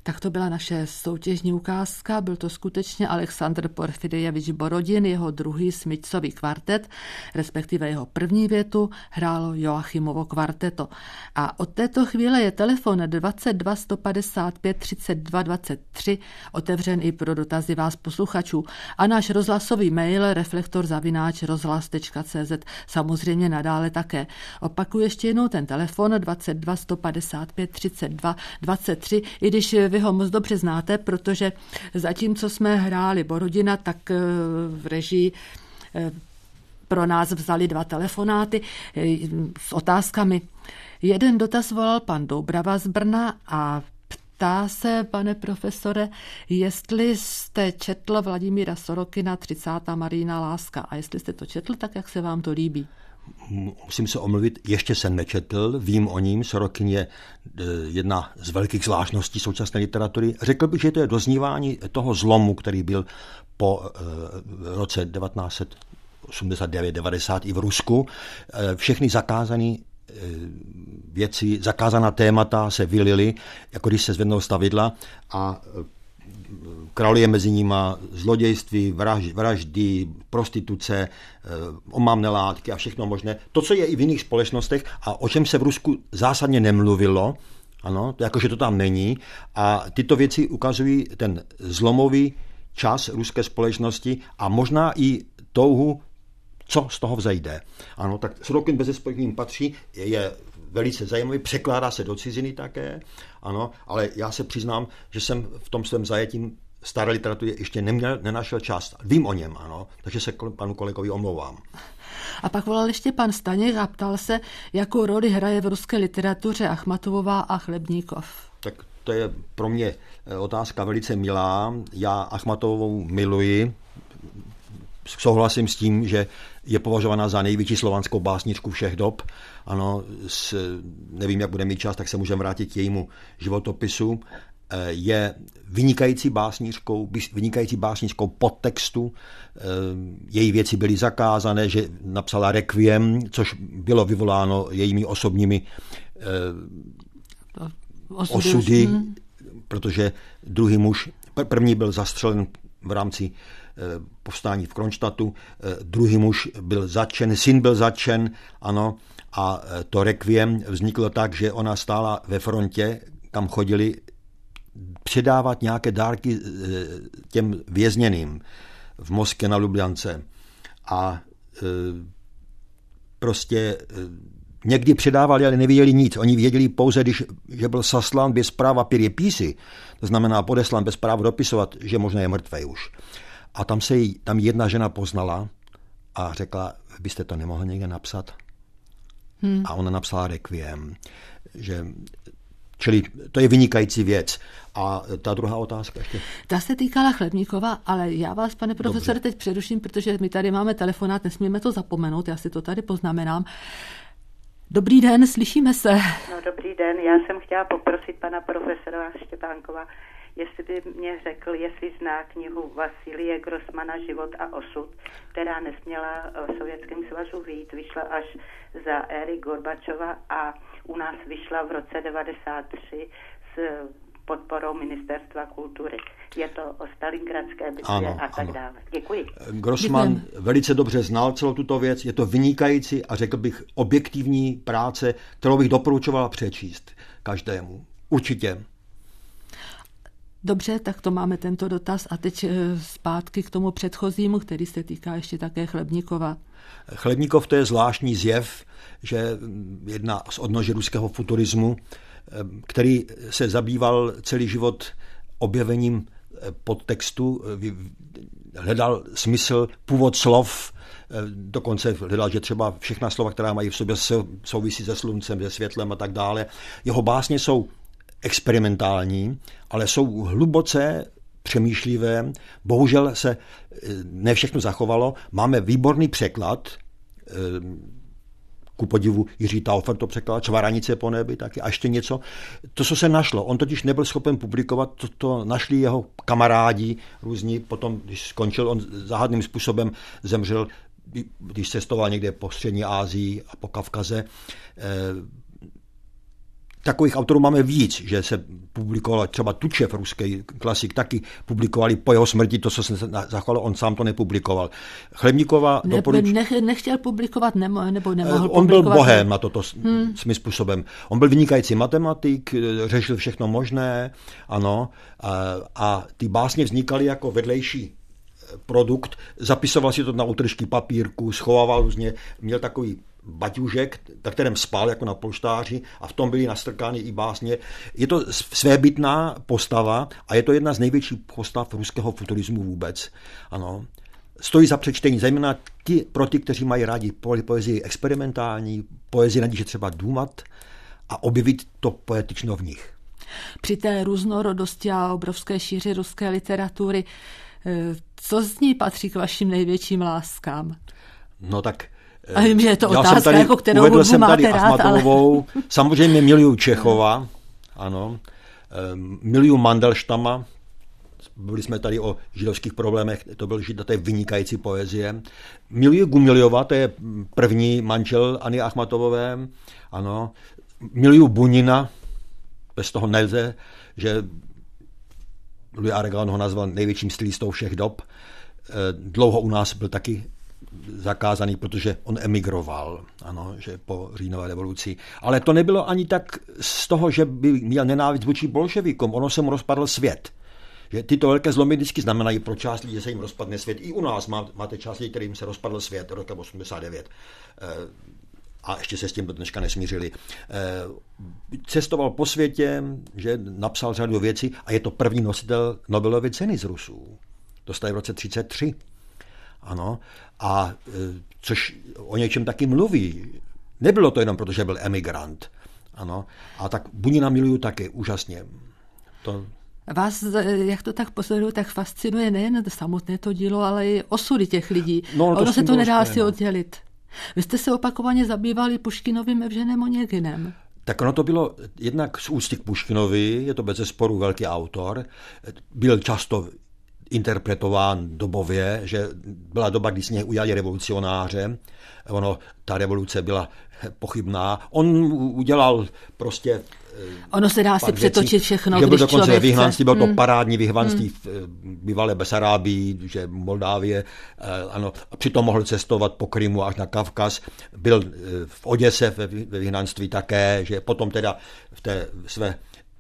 S1: Tak to byla naše soutěžní ukázka, byl to skutečně Aleksandr Porfiryjevič Borodin, jeho druhý Smyčcový kvartet, respektive jeho první větu hrálo Joachimovo kvarteto. A od této chvíle je telefon dvacet dva sto padesát pět třicet dva dvacet tři otevřen i pro dotazy vás posluchačů a náš rozhlasový mail reflektor zavináč rozhlas tečka cé zet samozřejmě nadále také. Opakuju ještě jednou ten telefon dvacet dva sto padesát pět třicet dva dvacet tři, i když vy ho moc dobře znáte, protože zatímco jsme hráli Borodina, tak v režii pro nás vzali dva telefonáty s otázkami. Jeden dotaz volal pan Doubrava z Brna a ptá se, pane profesore, jestli jste četl Vladimíra Sorokina třicátá Marijina láska a jestli jste to četl, tak jak se vám to líbí?
S2: Musím se omluvit, ještě jsem nečetl, vím o ním, Sorokin je jedna z velkých zvláštností současné literatury. Řekl bych, že to je doznívání toho zlomu, který byl po roce devatenáct set osmdesát devět devadesát i v Rusku. Všechny zakázané věci, zakázaná témata se vylily, jako když se zvednou stavidla a králuje mezi nima zlodějství, vraždy, vraždy, prostituce, omamné látky a všechno možné. To, co je i v jiných společnostech a o čem se v Rusku zásadně nemluvilo, ano, jakože to tam není. A tyto věci ukazují ten zlomový čas ruské společnosti a možná i touhu, co z toho vzejde. Ano, tak Sorokin bezesporu k ním patří, je velice zajímavý, překládá se do ciziny také, ano, ale já se přiznám, že jsem v tom svém zajetím staré literatury ještě neměl, nenašel čas. Vím o něm, ano, takže se panu kolegovi omlouvám.
S1: A pak volal ještě pan Staněk a ptal se, jakou roli hraje v ruské literatuře Achmatovová a Chlebníkov.
S2: Tak to je pro mě otázka velice milá. Já Achmatovovou miluji. Souhlasím s tím, že je považovaná za největší slovanskou básničku všech dob. Ano, s, nevím, jak bude mít čas, tak se můžeme vrátit k jejímu životopisu. Je vynikající básničkou, vynikající básničkou podtextu. Její věci byly zakázané, že napsala Requiem, což bylo vyvoláno jejími osobními osudy, protože druhý muž, první byl zastřelen v rámci povstání v Kronštadtu, druhý muž byl zatčen, syn byl zatčen, ano, a to Requiem vzniklo tak, že ona stála ve frontě, kam chodili předávat nějaké dárky těm vězněným v Moskvě na Lublance. A prostě někdy předávali, ale nevěděli nic. Oni věděli pouze, když, že byl zaslán bez práva переписи, to znamená podeslán bez práva dopisovat, že možná je mrtvej už. A tam se jí, tam jedna žena poznala a řekla, byste to nemohli někde napsat? Hmm. A ona napsala Requiem. Že, čili to je vynikající věc. A ta druhá otázka ještě.
S1: Ta se týkala Chlebníkova, ale já vás, pane profesore, teď přeruším, protože my tady máme telefonát, nesmíme to zapomenout, já si to tady poznamenám. Dobrý den, slyšíme se.
S4: No, dobrý den, já jsem chtěla poprosit pana profesora Štěpánkova, jestli by mě řekl, jestli zná knihu Vasilie Grossmana Život a osud, která nesměla v Sovětském svazu vyjít, vyšla až za éry Gorbačova a u nás vyšla v roce devadesát tři s podporou Ministerstva kultury. Je to o Stalingradské bitvě a tak ano. dále. Děkuji.
S2: Grossman
S1: Děkujem.
S2: velice dobře znal celou tuto věc, je to vynikající a řekl bych objektivní práce, kterou bych doporučovala přečíst každému. Určitě.
S1: Dobře, tak to máme tento dotaz a teď zpátky k tomu předchozímu, který se týká ještě také Chlebníkova.
S2: Chlebníkov to je zvláštní zjev, že jedna z odnoží ruského futurismu, který se zabýval celý život objevením podtextu, hledal smysl, původ slov, dokonce hledal, že třeba všechna slova, která mají v sobě souvisí se sluncem, se světlem a tak dále. Jeho básně jsou experimentální, ale jsou hluboce přemýšlivé. Bohužel se ne všechno zachovalo. Máme výborný překlad, ku podivu Jiří Taufer to překlad, Čvaranice po nebi taky a ještě něco. To, co se našlo, on totiž nebyl schopen publikovat, to, to našli jeho kamarádi různí, potom, když skončil, on záhadným způsobem zemřel, když cestoval někde po střední Asii a po Kavkaze. takových autorů máme víc, že se publikoval třeba Tučev, ruský klasik, taky publikovali po jeho smrti to, co se zachovalo, on sám to nepublikoval. Chlebníková
S1: ne,
S2: doporuč...
S1: nech, nechtěl publikovat nemo, nebo nemohl
S2: On
S1: publikovat.
S2: byl bohem na toto
S1: hmm.
S2: svým způsobem. On byl vynikající matematik, řešil všechno možné, ano, a, a ty básně vznikaly jako vedlejší produkt, zapisoval si to na útržky papírku, schovával různě, měl takový baťužek, na kterém spal jako na polštáři a v tom byly nastrkány i básně. Je to svébytná postava a je to jedna z největších postav ruského futurismu vůbec. Ano. Stojí za přečtení, zejména ti, pro ty, kteří mají rádi poezii experimentální, poezii, na níž je třeba důmat a objevit to poetično v nich.
S1: Při té různorodosti a obrovské šíři ruské literatury, co z ní patří k vašim největším láskám?
S2: No tak
S1: a vím, že je to
S2: já
S1: otázka,
S2: tady,
S1: jako kterou
S2: uvedl jsem tady
S1: máte rád,
S2: Achmatovou,
S1: ale...
S2: samozřejmě miluju Čechova, ano, miluju Mandelštama, byli jsme tady o židovských problémech, to byl žid, to je vynikající poezie. Miluju Gumiljova, to je první manžel Anny Achmatovové, ano, miluju Bunina, bez toho nelze, že Louis Aragon ho nazval největším stylistou všech dob. Dlouho u nás byl taky zakázaný, protože on emigroval, ano, že po říjnové revoluci. Ale to nebylo ani tak z toho, že by měl nenávist vůči bolševikům, ono se mu rozpadl svět. Že tyto velké zlomy vždycky znamenají pro část lidí, že se jim rozpadne svět. I u nás máte část lidí, kterým se rozpadl svět rokem osmdesát devět. A ještě se s tím do dneška nesmířili. Cestoval po světě, že napsal řadu věcí a je to první nositel Nobelovy ceny z Rusů. Dostal v roce třicet tři. Ano. A což o něčem taky mluví. Nebylo to jenom proto, že byl emigrant. Ano. A tak Bunina miluju taky, úžasně. To...
S1: Vás, jak to tak pozoruju, tak fascinuje nejen samotné to dílo, ale i osudy těch lidí.
S2: No, to
S1: ono se to nedá
S2: spojené.
S1: si oddělit. Vy jste se opakovaně zabývali Puškinovým Evženem Oneginem.
S2: Tak ono to bylo jednak z úcty k Puškinovi, je to bezesporu velký autor, byl často interpretován dobově, že byla doba, kdy z něj udělali revolucionáře, ono, ta revoluce byla pochybná, on udělal prostě
S1: ono se dá si přetočit všechno,
S2: že byl
S1: když
S2: dokonce
S1: člověk
S2: ve vyhnanství, bylo to
S1: hmm.
S2: parádní vyhnanství v bývalé Besarábii, že Moldávie, ano, přitom mohl cestovat po Krymu až na Kavkaz, byl v Oděse ve vyhnanství také, že potom teda v té své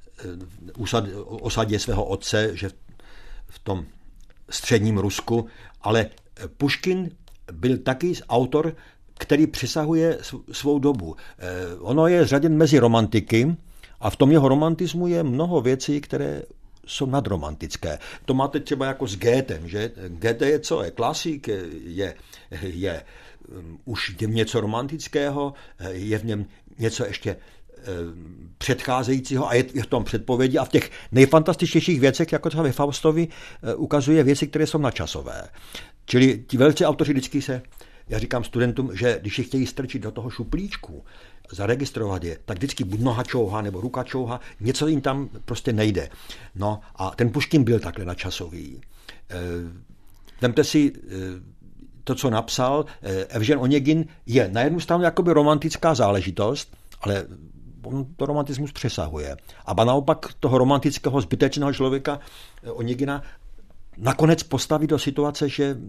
S2: osadě svého otce, že v tom středním Rusku, ale Puškin byl taky autor, který přesahuje svou dobu. Ono je řaděn mezi romantiky a v tom jeho romantismu je mnoho věcí, které jsou nadromantické. To máte třeba jako s Goethem, že? Goethe je co? Je klasik, je, je už je něco romantického, je v něm něco ještě předcházejícího a je v tom předpovědi a v těch nejfantastičtějších věcech, jako třeba ve Faustovi, ukazuje věci, které jsou nadčasové. Čili ti velcí autoři vždycky se, já říkám studentům, že když je chtějí strčit do toho šuplíčku, zaregistrovat je, tak vždycky buď noha čouha nebo ruka čouha, něco jim tam prostě nejde. No a ten Puškin byl takhle nadčasový. Vemte si to, co napsal, Evžen Onegin je na jednu stranu jakoby romantická záležitost, ale on to romantismus přesahuje. A ba naopak toho romantického zbytečného člověka Onegina nakonec postaví do situace, že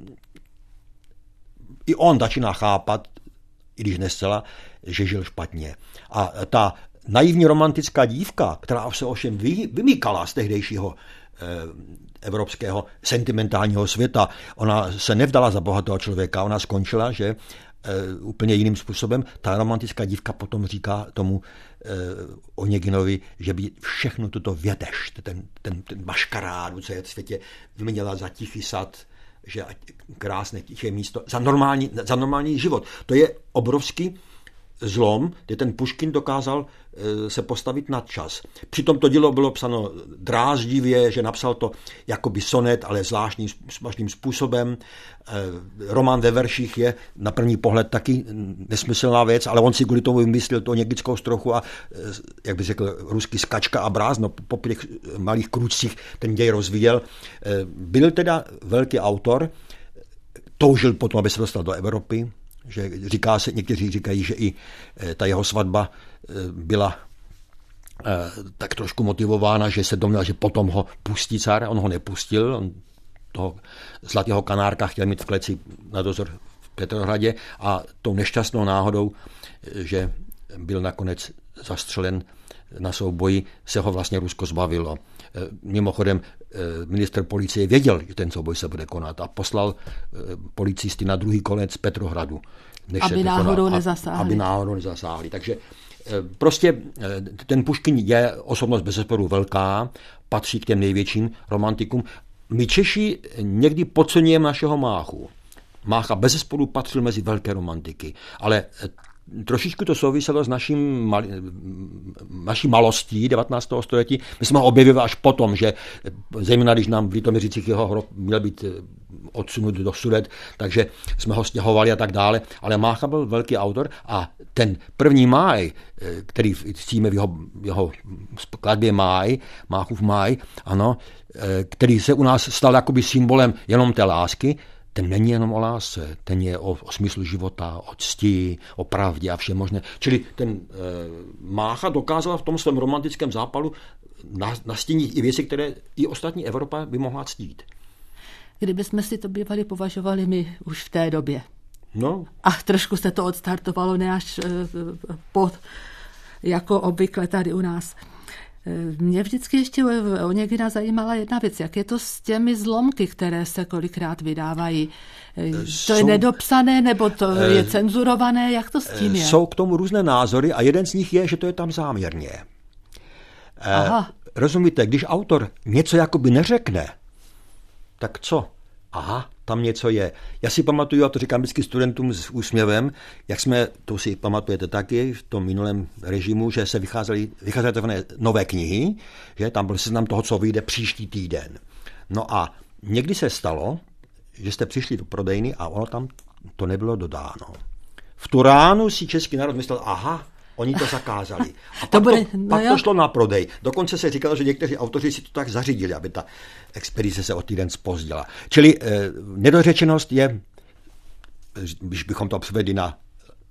S2: i on začíná chápat, i když ne zcela, že žil špatně. A ta naivní romantická dívka, která se ovšem vymýkala z tehdejšího evropského sentimentálního světa, ona se nevdala za bohatého člověka, ona skončila, že úplně jiným způsobem. Ta romantická dívka potom říká tomu eh, Oneginovi, že by všechno toto vědeš, ten, ten, ten maškarádu, co je v světě, vyměnila za tichý sad, že krásné tiché místo, za normální, za normální život. To je obrovský zlom, kdy ten Puškin dokázal e, se postavit nad čas. Přitom to dílo bylo psáno dráždivě, že napsal to jakoby sonet, ale zvláštním, zvláštním způsobem. E, román ve verších je na první pohled taky nesmyslná věc, ale on si kvůli tomu vymyslel to někdickou strochu a, e, jak by řekl, ruský Skačka a Brázno, po těch malých kručcích ten děj rozvíjel. E, byl teda velký autor, toužil potom, aby se dostal do Evropy, že říká se, někteří říkají, že i ta jeho svatba byla tak trošku motivována, že se domněla, že potom ho pustí car, on ho nepustil, on toho zlatého kanárka chtěl mít v kleci na dozor v Petrohradě a tou nešťastnou náhodou, že byl nakonec zastřelen na souboji, se ho vlastně Rusko zbavilo. Mimochodem ministr policie věděl, že ten souboj se bude konat a poslal policisty na druhý konec Petrohradu. Než
S1: aby
S2: se
S1: náhodou
S2: konal,
S1: nezasáhli.
S2: Aby náhodou nezasáhli. Takže prostě ten Puškin je osobnost bezesporu velká, patří k těm největším romantikům. My Češi někdy podceňujeme našeho Máchu. Mácha bezesporu patřil mezi velké romantiky, ale trošičku to souviselo s naším mali, naší malostí devatenáctého století. My jsme ho objevili až potom, že zejména když nám v Litoměřicích jeho hrob měl být odsunut do Sudet, takže jsme ho stěhovali a tak dále. Ale Mácha byl velký autor a ten první máj, který cítíme v jeho, jeho skladbě Máj, Máchův máj, ano, který se u nás stal jakoby symbolem jenom té lásky, ten není jenom o lásce, ten je o, o smyslu života, o cti, o pravdě a vše možné. Čili ten e, Mácha dokázala v tom svém romantickém zápalu nastínit i věci, které i ostatní Evropa by mohla ctít.
S1: Kdybychom si to bývali považovali my už v té době.
S2: No.
S1: A trošku se to odstartovalo ne až e, po, jako obvykle tady u nás. Mě vždycky ještě o Onegina zajímala jedna věc, jak je to s těmi zlomky, které se kolikrát vydávají. To je nedopsané, nebo to je cenzurované, jak to s tím je?
S2: Jsou k tomu různé názory a jeden z nich je, že to je tam záměrně. Aha. Rozumíte, když autor něco jakoby neřekne, tak co? Aha, tam něco je. Já si pamatuju, a to říkám vždycky studentům s úsměvem, jak jsme, to si pamatujete taky, v tom minulém režimu, že se vycházely, vycházely nové knihy, že tam byl seznam toho, co vyjde příští týden. No a někdy se stalo, že jste přišli do prodejny a ono tam to nebylo dodáno. V tu ránu si český národ myslel, aha, oni to zakázali. A to pak, bude, to, no pak to šlo na prodej. Dokonce se říkalo, že někteří autoři si to tak zařídili, aby ta expedice se o týden zpozdila. Čili eh, nedořečenost je, když bychom to přivedli na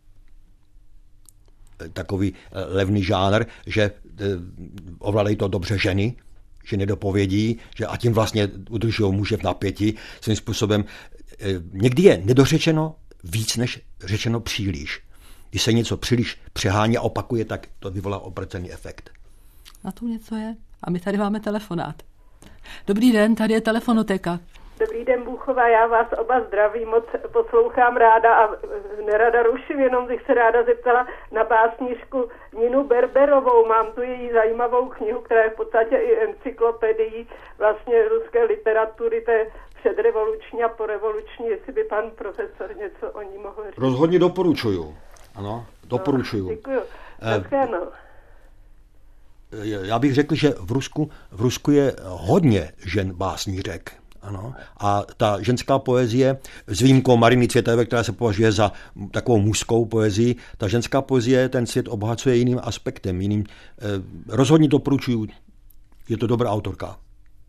S2: eh, takový eh, levný žánr, že eh, ovládají to dobře ženy, že nedopovědí, že a tím vlastně udržují muže v napětí svým způsobem. Eh, někdy je nedořečeno víc, než řečeno příliš. Když se něco příliš přehání a opakuje, tak to vyvolá obracený efekt.
S1: Na tom něco je. A my tady máme telefonát. Dobrý den, tady je telefonoteka.
S5: Dobrý den, Bůchová, já vás oba zdravím, moc poslouchám ráda a nerada ruším, jenom bych se ráda zeptala na básnířku Ninu Berberovou. Mám tu její zajímavou knihu, která je v podstatě i encyklopedií vlastně ruské literatury, té předrevoluční a porevoluční, jestli by pan profesor něco o ní mohl říct.
S2: Rozhodně doporučuju. Ano, doporučuju.
S5: No, děkuju. Eh,
S2: já bych řekl, že v Rusku, v Rusku je hodně žen básnířek. Ano. A ta ženská poezie, s výjimkou Mariny Cvětové, která se považuje za takovou mužskou poezii, ta ženská poezie ten svět obohacuje jiným aspektem. Jiným, eh, rozhodně doporučuju, je to dobrá autorka.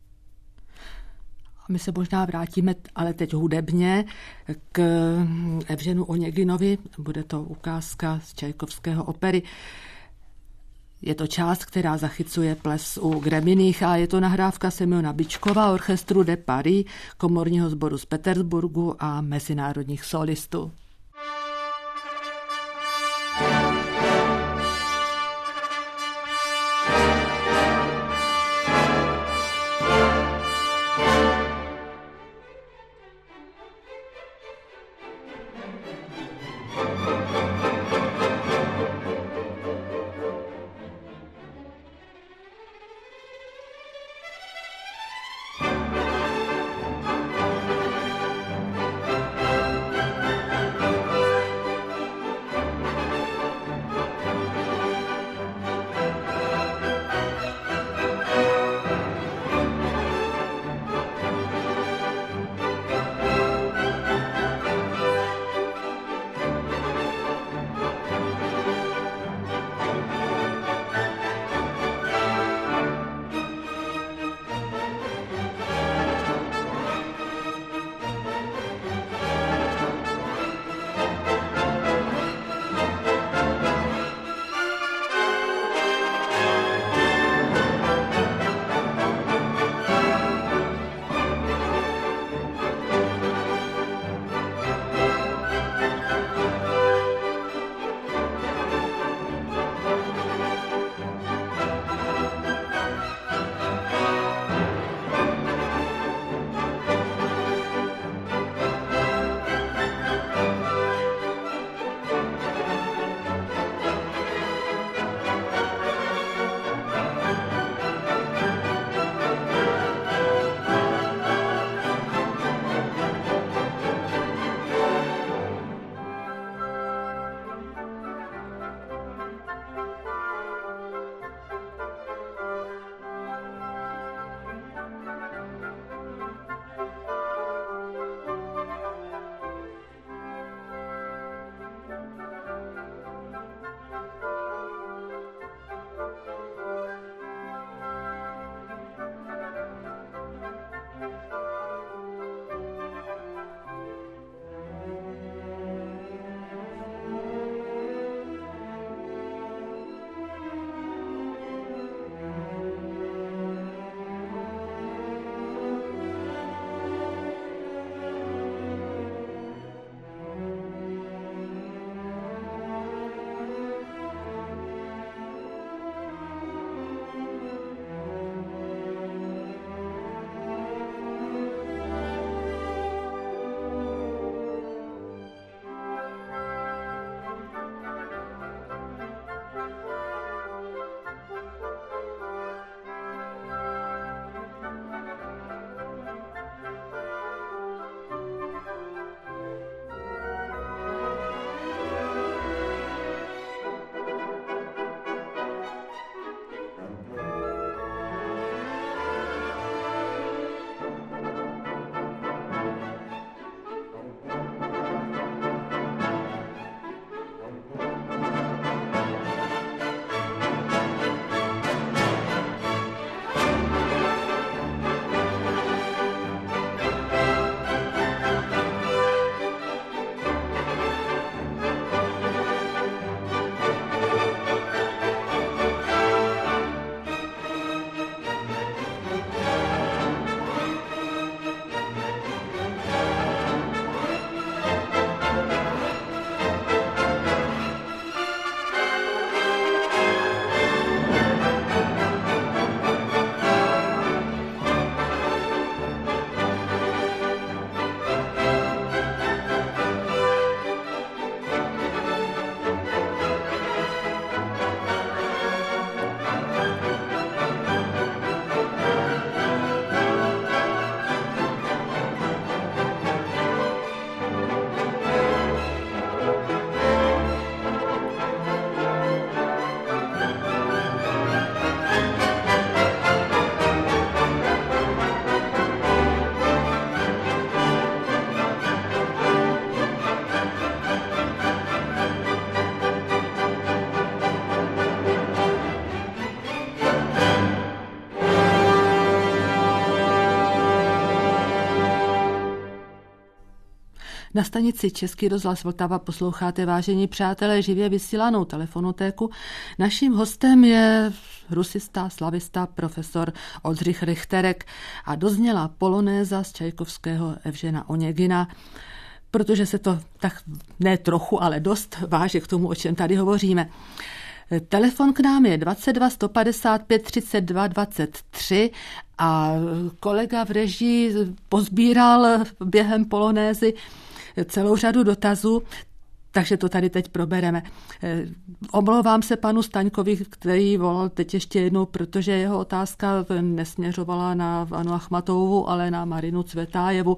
S1: My se možná vrátíme, ale teď hudebně, k Evženu Oneginovi. Bude to ukázka z Čajkovského opery. Je to část, která zachycuje ples u Greminých a je to nahrávka Semjona Bičkova, orchestru de Paris, komorního sboru z Petersburgu a mezinárodních solistů. Na stanici Český rozhlas Vltava posloucháte, vážení přátelé, živě vysílanou telefonotéku. Naším hostem je rusista, slavista, profesor Oldřich Richterek a dozněla polonéza z Čajkovského Evžena Oněgina, protože se to tak ne trochu, ale dost váže k tomu, o čem tady hovoříme. Telefon k nám je dvacet dva sto padesát pět třicet dva dvacet tři a kolega v režii pozbíral během polonézy celou řadu dotazů, takže to tady teď probereme. Omlouvám se panu Staňkovi, který volal teď ještě jednou, protože jeho otázka nesměřovala na Anu Achmatovu, ale na Marinu Cvetájevu.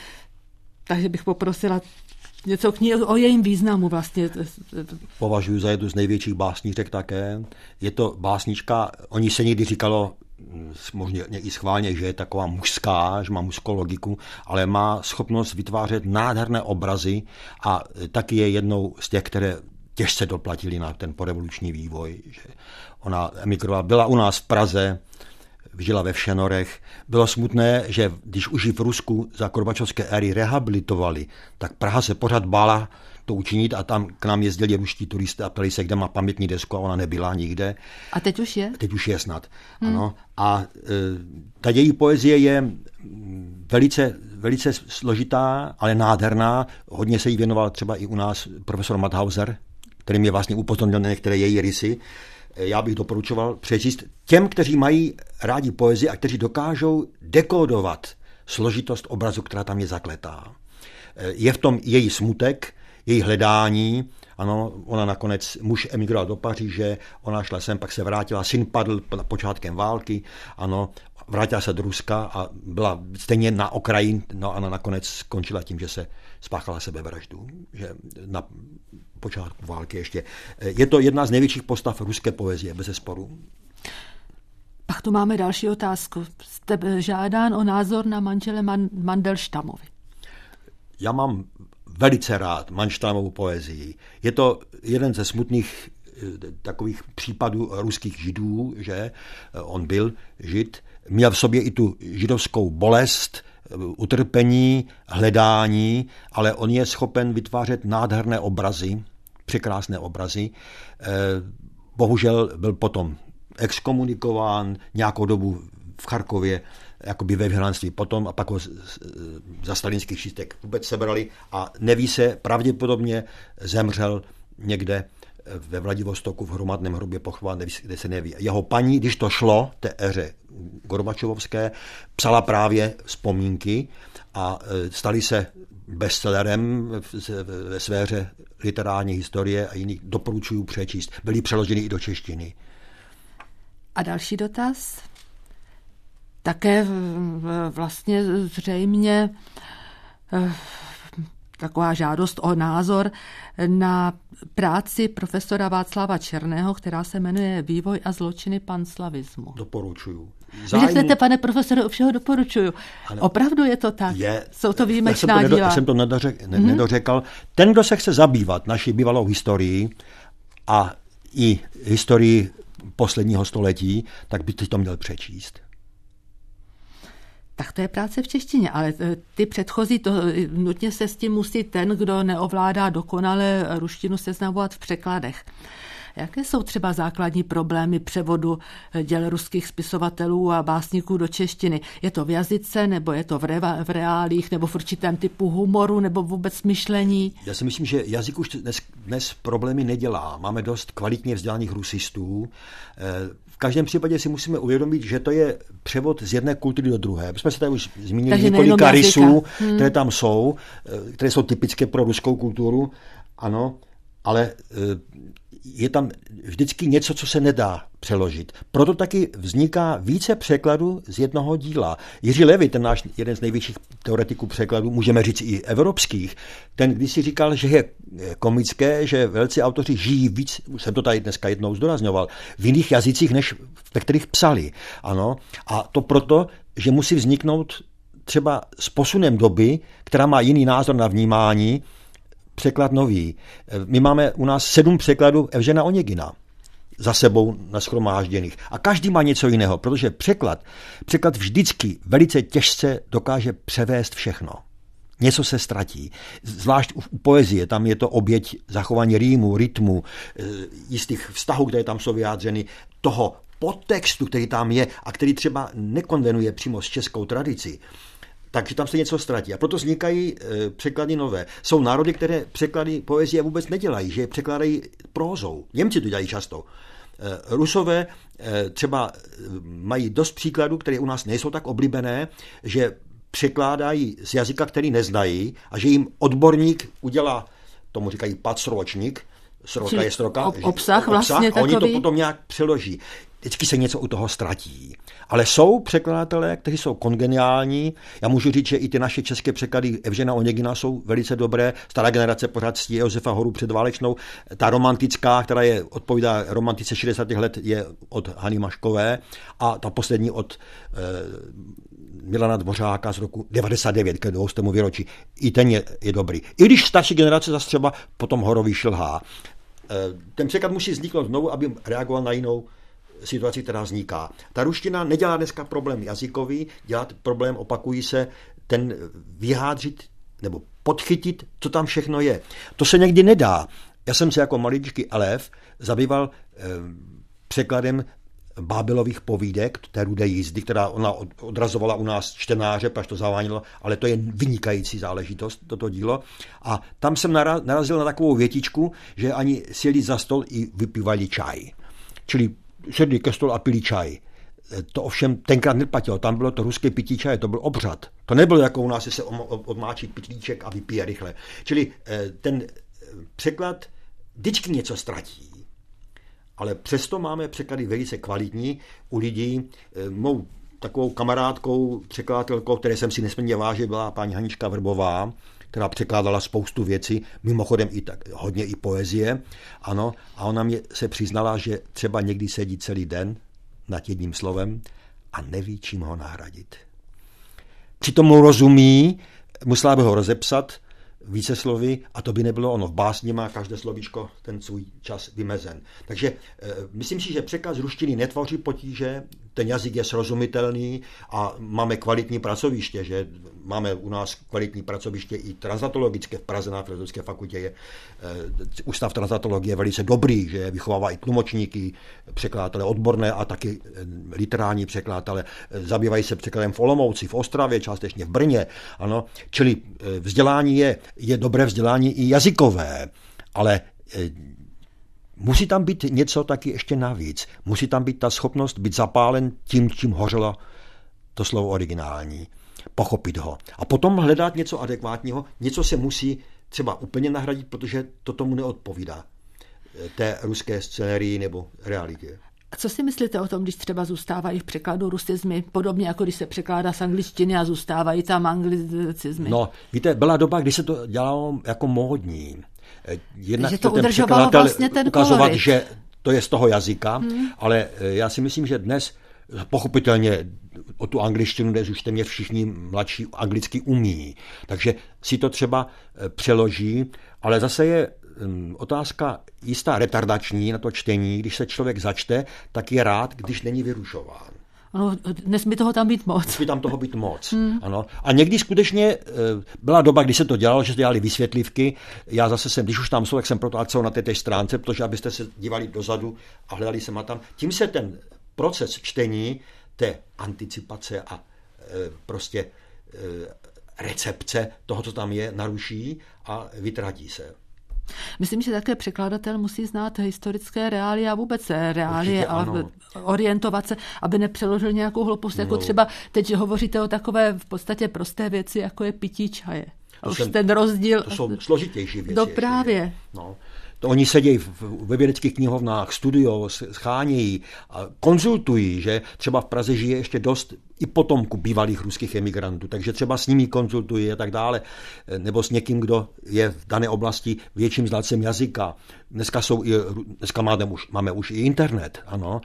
S1: Takže bych poprosila něco k ní, o jejím významu vlastně.
S2: Považuji za jednu z největších básníček také. Je to básnička, o ní se někdy říkalo, možná i schválně, že je taková mužská, že má mužskou logiku, ale má schopnost vytvářet nádherné obrazy a taky je jednou z těch, které těžce doplatili na ten porevoluční vývoj. Že ona emigrovala, byla u nás v Praze, žila ve Všenorech. Bylo smutné, že když už ji v Rusku za Gorbačovské éry rehabilitovali, tak Praha se pořád bála to učinit a tam k nám jezdili ruští turisté a ptali se, kde má pamětní desku a ona nebyla nikde.
S1: A teď už je?
S2: Teď už je snad, hmm. ano. A e, ta její poezie je velice, velice složitá, ale nádherná. Hodně se jí věnoval třeba i u nás profesor Mauthauser, který mě vlastně upozornil na některé její rysy. Já bych doporučoval přečíst těm, kteří mají rádi poezii a kteří dokážou dekódovat složitost obrazu, která tam je zakletá. Je v tom její smutek, její hledání. Ano, ona nakonec, muž emigroval do Paříže, ona šla sem, pak se vrátila, syn padl počátkem války, ano, vrátila se do Ruska a byla stejně na okraji, no a nakonec skončila tím, že se spáchala sebevraždu, že na počátku války ještě. Je to jedna z největších postav ruské poezie, bezesporu.
S1: Pak tu máme další otázku. Jste žádán o názor na manžele Man- Mandelštamovi.
S2: Já mám velice rád Mandelštamovu poezii. Je to jeden ze smutných takových případů ruských židů, že on byl žid, měl v sobě i tu židovskou bolest, utrpení, hledání, ale on je schopen vytvářet nádherné obrazy, překrásné obrazy. Bohužel byl potom exkomunikován nějakou dobu v Charkově, jakoby ve vyhnanství potom a pak ho za stalinských čistek vůbec sebrali a neví se, pravděpodobně zemřel někde ve Vladivostoku v hromadném hrobě pochován, kde se neví. Jeho paní, když to šlo, té éře Gorbačovovské, psala právě vzpomínky a stali se bestsellerem ve sféře literární historie a jiných doporučuju přečíst. Byly přeloženy i do češtiny.
S1: A další dotaz? Také vlastně zřejmě taková žádost o názor na práci profesora Václava Černého, která se jmenuje Vývoj a zločiny panslavismu.
S2: Doporučuju.
S1: Zájmu... Vy řeknete, pane profesore, u všeho doporučuju. Ano. Opravdu je to tak?
S2: Je.
S1: Jsou to výjimečná
S2: já jsem to
S1: díla?
S2: Já jsem to nedořek, ne, mm-hmm. nedořekal. Ten, kdo se chce zabývat naší bývalou historií a i historii posledního století, tak by to měl přečíst.
S1: Tak to je práce v češtině, ale ty předchozí, to, nutně se s tím musí ten, kdo neovládá dokonale ruštinu, seznamovat v překladech. Jaké jsou třeba základní problémy převodu děl ruských spisovatelů a básníků do češtiny? Je to v jazyce, nebo je to v, re- v reálích, nebo v určitém typu humoru, nebo vůbec myšlení?
S2: Já si myslím, že jazyk už dnes, dnes problémy nedělá. Máme dost kvalitně vzdělaných rusistů. V každém případě si musíme uvědomit, že to je převod z jedné kultury do druhé. My jsme se tady už zmínili Takže několika rysů, hmm. které tam jsou, které jsou typické pro ruskou kulturu, ano, ale je tam vždycky něco, co se nedá přeložit. Proto taky vzniká více překladů z jednoho díla. Jiří Levy, ten náš jeden z největších teoretiků překladů, můžeme říct i evropských, ten když si říkal, že je komické, že velcí autoři žijí víc, už jsem to tady dneska jednou zdůrazňoval, v jiných jazycích, než ve kterých psali. Ano. A to proto, že musí vzniknout třeba s posunem doby, která má jiný názor na vnímání, překlad nový. My máme u nás sedm překladů Evžena Oněgina za sebou nashromážděných. A každý má něco jiného, protože překlad, překlad vždycky velice těžce dokáže převést všechno. něco se ztratí. Zvlášť u poezie, tam je to oběť zachování rýmu, rytmu, jistých vztahů, které tam jsou vyjádřeny, toho podtextu, který tam je a který třeba nekonvenuje přímo s českou tradicí. Takže tam se něco ztratí. A proto vznikají e, překlady nové. Jsou národy, které překlady poezie vůbec nedělají, že je překládají prózou. Němci to dělají často. E, Rusové e, třeba mají dost příkladů, které u nás nejsou tak oblíbené, že překládají z jazyka, který neznají a že jim odborník udělá, tomu říkají padsročník, sroka je sroka,
S1: ob, obsah vlastně
S2: obsah, a oni
S1: takový.
S2: to potom nějak přeloží. Vždycky se něco u toho ztratí. Ale jsou překladatelé, kteří jsou kongeniální. Já můžu říct, že i ty naše české překlady Evžena Onegina jsou velice dobré. Stará generace pořád ctí Josefa Horu předválečnou. Ta romantická, která je odpovídá romantice šedesátých let, je od Hany Maškové a ta poslední od eh, Milana Dvořáka z roku devadesát devět, k dvoustému výročí. I ten je, je dobrý. I když starší generace zase třeba potom Horovi šilhá. Eh, ten překlad musí vzniknout znovu, aby reagoval na jinou situaci, která vzniká. Ta ruština nedělá dneska problém jazykový, dělá problém, opakují se, ten vyjádřit nebo podchytit, co tam všechno je. To se někdy nedá. Já jsem se jako maličký elef zabýval eh, překladem Bábelových povídek, té Rudé jízdy, která ona odrazovala u nás čtenáře, až to zavánilo, ale to je vynikající záležitost, toto dílo. A tam jsem narazil na takovou větičku, že ani sjeli za stol i vypívali čaj. Čili sedli ke stolu a pili čaj. To ovšem tenkrát neplatilo, tam bylo to ruské pití čaje, to byl obřad. To nebylo jako u nás, že se odmáčí pitlíček a vypije rychle. Čili ten překlad vždycky něco ztratí. Ale přesto máme překlady velice kvalitní u lidí. Mou takovou kamarádkou, překladatelkou, které jsem si nesmírně vážil, byla paní Hanička Vrbová, která překládala spoustu věcí, mimochodem i tak, hodně i poezie. Ano, a ona mě se přiznala, že třeba někdy sedí celý den nad jedním slovem a neví, čím ho nahradit. Přitom mu rozumí, musela by ho rozepsat více slovy a to by nebylo ono. V básni má každé slovíčko ten svůj čas vymezen. Takže e, myslím si, že překlad z ruštiny netvoří potíže, ten jazyk je srozumitelný a máme kvalitní pracoviště, že máme u nás kvalitní pracoviště i translatologické v Praze na Filozofické fakultě je e, ústav translatologie velice dobrý, že vychovává i tlumočníky, překladatele odborné a taky e, literární překladatele. E, zabývají se překladem v Olomouci, v Ostravě, částečně v Brně. Ano, čili e, vzdělání je je dobré vzdělání i jazykové, ale e, musí tam být něco taky ještě navíc. Musí tam být ta schopnost být zapálen tím, čím hořelo to slovo originální. Pochopit ho. A potom hledat něco adekvátního, něco se musí třeba úplně nahradit, protože to tomu neodpovídá té ruské scénarii nebo realitě.
S1: A co si myslíte o tom, když třeba zůstávají v překladu rusizmy, podobně jako když se překládá z angličtiny a zůstávají tam anglicizmy?
S2: No, víte, byla doba, kdy se to dělalo jako módní. Jednak
S1: že to
S2: ten
S1: udržovalo vlastně ten
S2: ukazovat,
S1: kolorit.
S2: že to je z toho jazyka, hmm. ale já si myslím, že dnes pochopitelně o tu angličtinu dnes už téměř všichni mladší anglicky umí. Takže si to třeba přeloží, ale zase je otázka jistá retardační na to čtení. Když se člověk začte, tak je rád, když není vyrušován.
S1: Ano, nesmí toho tam být moc.
S2: Nesmí tam toho být moc. Hmm. Ano. A někdy skutečně byla doba, kdy se to dělalo, že se dělali vysvětlivky. Já zase jsem, když už tam jsou, tak jsem proto na té stránce, protože abyste se dívali dozadu a hledali se tam. Tím se ten proces čtení, té anticipace a e, prostě e, recepce toho, co tam je, naruší a vytratí se.
S1: Myslím, že také překladatel musí znát historické reálie a vůbec reálie a orientovat se, aby nepřeložil nějakou hloupost, no. Jako třeba teď hovoříte o takové v podstatě prosté věci, jako je pití čaje.
S2: To
S1: už
S2: jsem,
S1: ten rozdíl...
S2: To jsou složitější věci.
S1: No právě.
S2: No. To oni sedějí ve vědeckých knihovnách, studiou, schánějí a konzultují, že třeba v Praze žije ještě dost i potomků bývalých ruských emigrantů, takže třeba s nimi konzultují a tak dále, nebo s někým, kdo je v dané oblasti větším znalcem jazyka. Dneska, jsou i, dneska máme, už, máme už i internet, ano,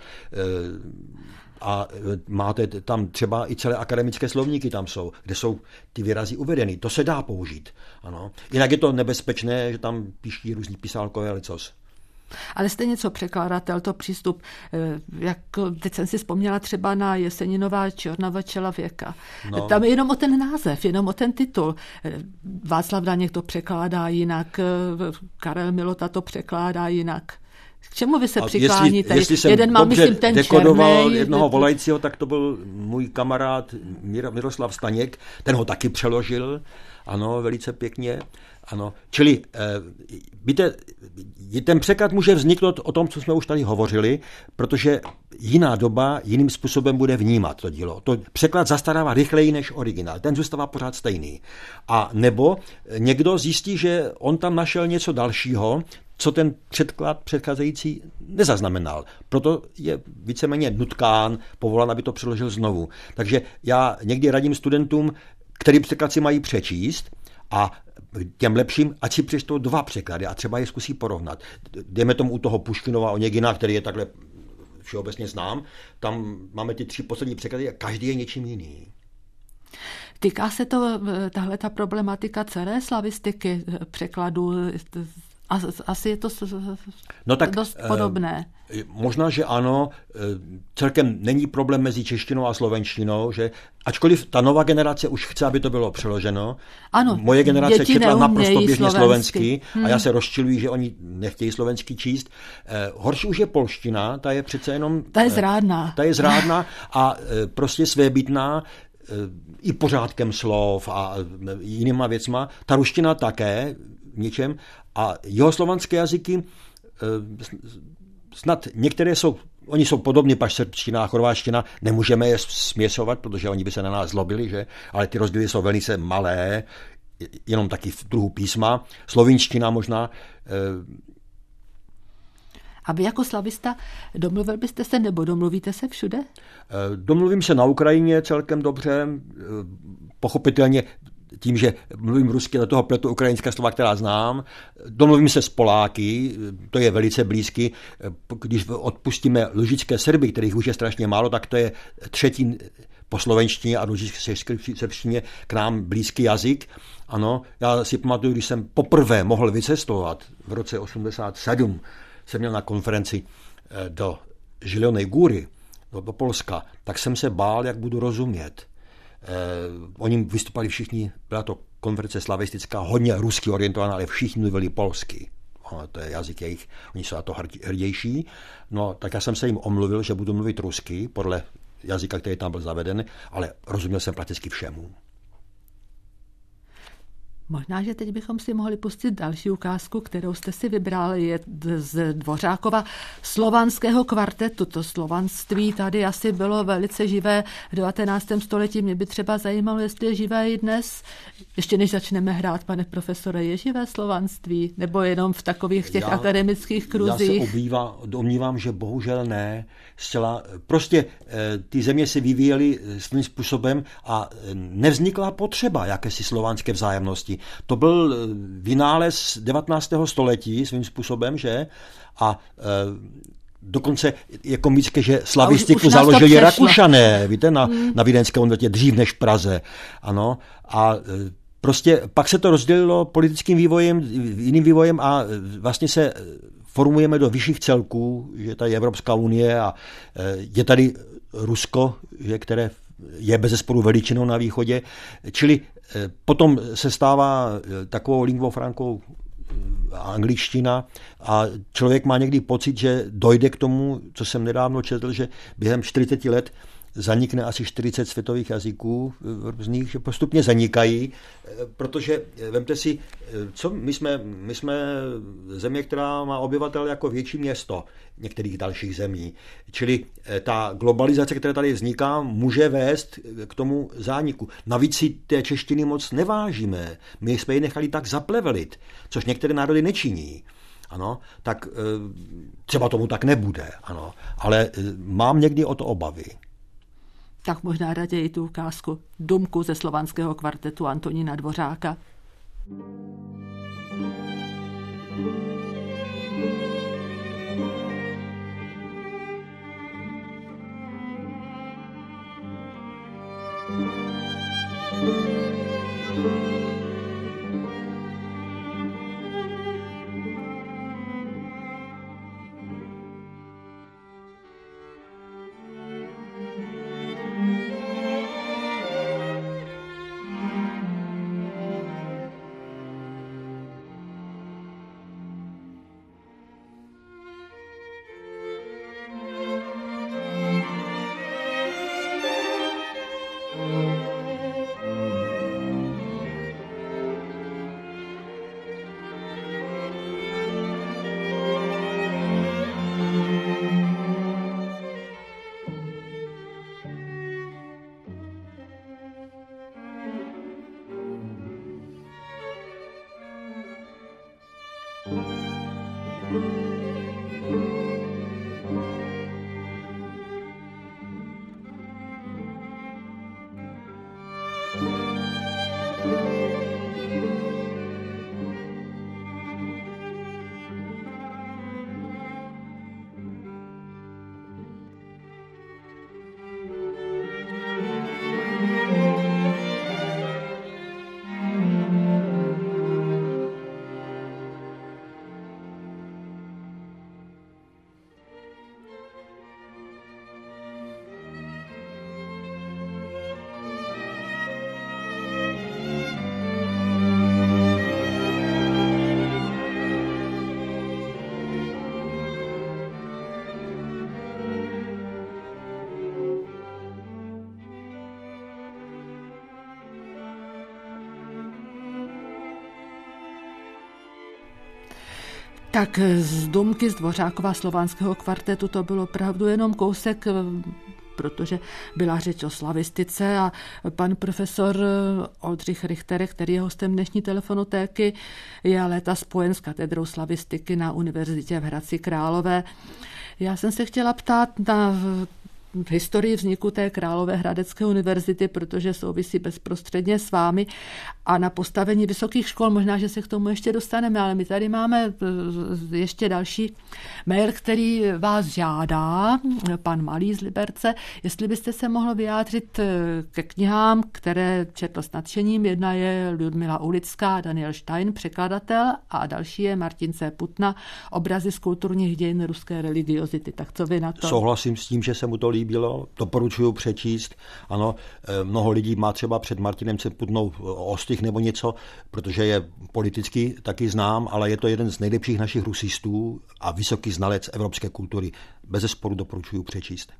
S2: a máte tam třeba i celé akademické slovníky tam jsou, kde jsou ty výrazy uvedeny. To se dá použít. Ano. Jinak je to nebezpečné, že tam píší různí pisálkové lecos.
S1: Ale stejně co překladatel, to přístup, jak teď jsem si vzpomněla třeba na Jeseninová Černova člověka. No. Tam je jenom o ten název, jenom o ten titul. Václav Daněk to překládá jinak, Karel Milota to překládá jinak. K čemu vy se přikláníte?
S2: Jestli, jestli
S1: Jeden mám, myslím, ten
S2: dekodoval
S1: černý,
S2: jednoho volajícího, tak to byl můj kamarád Miroslav Staněk, ten ho taky přeložil, ano, velice pěkně. Ano, čili víte, ten překlad může vzniknout o tom, co jsme už tady hovořili, protože jiná doba jiným způsobem bude vnímat to dílo. To překlad zastarává rychleji než originál, ten zůstává pořád stejný. A nebo někdo zjistí, že on tam našel něco dalšího, co ten předklad předcházející nezaznamenal. Proto je víceméně nutkán, povolán, aby to přeložil znovu. Takže já někdy radím studentům, který překlad si mají přečíst, a těm lepším, ať si přečtou dva překlady a třeba je zkusí porovnat. Dejme tomu u toho Puškinova Oněgina, který je takhle všeobecně znám, tam máme ty tři poslední překlady a každý je něčím jiný.
S1: Týká se to, tahle ta problematika celé slavistiky překladu, asi je to no tak, dost podobné.
S2: Eh, možná, že ano, eh, celkem není problém mezi češtinou a slovenštinou, že ačkoliv ta nová generace už chce, aby to bylo přeloženo.
S1: Ano,
S2: moje generace četla naprosto běžně slovensky, slovensky
S1: hmm.
S2: a já se rozčiluji, že oni nechtějí slovensky číst. Eh, horší už je polština, ta je přece jenom...
S1: Ta je zrádná.
S2: Eh, ta je zrádná a eh, prostě svébytná, eh, i pořádkem slov a eh, jinýma věcma. Ta ruština také v něčem. A jihoslovanské jazyky, snad některé jsou, oni jsou podobní, paž srbština a chorváština, nemůžeme je směsovat, protože oni by se na nás zlobili, že? Ale ty rozdíly jsou velice malé, jenom taky v druhu písma. Slovinština možná.
S1: A vy jako slavista domluvil byste se nebo domluvíte se všude?
S2: Domluvím se na Ukrajině celkem dobře, pochopitelně tím, že mluvím rusky, do toho pletu ukrajinská slova, která znám. Domluvím se s Poláky, to je velice blízky. Když odpustíme lužické Srby, kterých už je strašně málo, tak to je třetí po slovenštině a lužické srbštině k nám blízký jazyk. Ano, já si pamatuju, když jsem poprvé mohl vycestovat v roce osmdesát sedm, jsem měl na konferenci do Žilenej Góry, do Polska, tak jsem se bál, jak budu rozumět. Eh, oni vystupali všichni, byla to konference slavistická, hodně rusky orientovaná, ale všichni mluvili polsky. Ono, to je jazyk jejich, oni jsou na to hrdější. No, tak já jsem se jim omluvil, že budu mluvit rusky, podle jazyka, který tam byl zaveden, ale rozuměl jsem prakticky všemu.
S1: Možná, že teď bychom si mohli pustit další ukázku, kterou jste si vybrali, je z Dvořákova slovanského kvartetu. To slovanství tady asi bylo velice živé v devatenáctém století. Mě by třeba zajímalo, jestli je živé i dnes. Ještě než začneme hrát, pane profesore, je živé slovanství? Nebo jenom v takových těch já, akademických kruzích?
S2: Já se obývá, domnívám, že bohužel ne. Zcela, prostě ty země se vyvíjely svým způsobem a nevznikla potřeba jakési slovanské vzájemnosti. To byl vynález devatenáctého století svým způsobem, že? A e, dokonce je komické, že slavistiku založili Rakušané, víte, na, hmm. na Vídeňské univerzitě dřív než v Praze. Ano. A e, prostě pak se to rozdělilo politickým vývojem, jiným vývojem a vlastně se formujeme do vyšších celků, že tady je Evropská unie a e, je tady Rusko, že, které je bezesporu veličinou na východě, čili potom se stává takovou lingvou frankou angličtina a člověk má někdy pocit, že dojde k tomu, co jsem nedávno četl, že během čtyřicet let zanikne asi čtyřicet světových jazyků různých, že postupně zanikají, protože vemte si, co my jsme, my jsme země, která má obyvatel jako větší město některých dalších zemí. Čili ta globalizace, která tady vzniká, může vést k tomu zániku. Navíc si té češtiny moc nevážíme. My jsme ji nechali tak zaplevelit, což některé národy nečiní. Ano, tak třeba tomu tak nebude, ano, ale mám někdy o to obavy.
S1: Tak možná raději tu ukázku Dumku ze slovanského kvartetu Antonína Dvořáka. Tak z Dumky z Dvořákova slovanského kvartetu to bylo opravdu jenom kousek, protože byla řeč o slavistice a pan profesor Oldřich Richter, který je hostem dnešní telefonotéky, je léta spojen s katedrou slavistiky na univerzitě v Hradci Králové. Já jsem se chtěla ptát na v historii vzniku té Královéhradecké univerzity, protože souvisí bezprostředně s vámi, a na postavení vysokých škol. Možná, že se k tomu ještě dostaneme, ale my tady máme ještě další mail, který vás žádá, pan Malý z Liberce, jestli byste se mohl vyjádřit ke knihám, které četl s nadšením. Jedna je Ludmila Ulická, Daniel Stein, překladatel, a další je Martin C. Putna, Obrazy z kulturních dějin ruské religiozity. Tak co vy na to?
S2: Souhlasím s tím, že se mu to líbilo, doporučuju přečíst. Ano, mnoho lidí má třeba před Martinem C. Putnou ostych nebo něco, protože je politicky taky znám, ale je to jeden z nejlepších našich rusistů a vysoký znalec evropské kultury. Bezesporu doporučuju přečíst.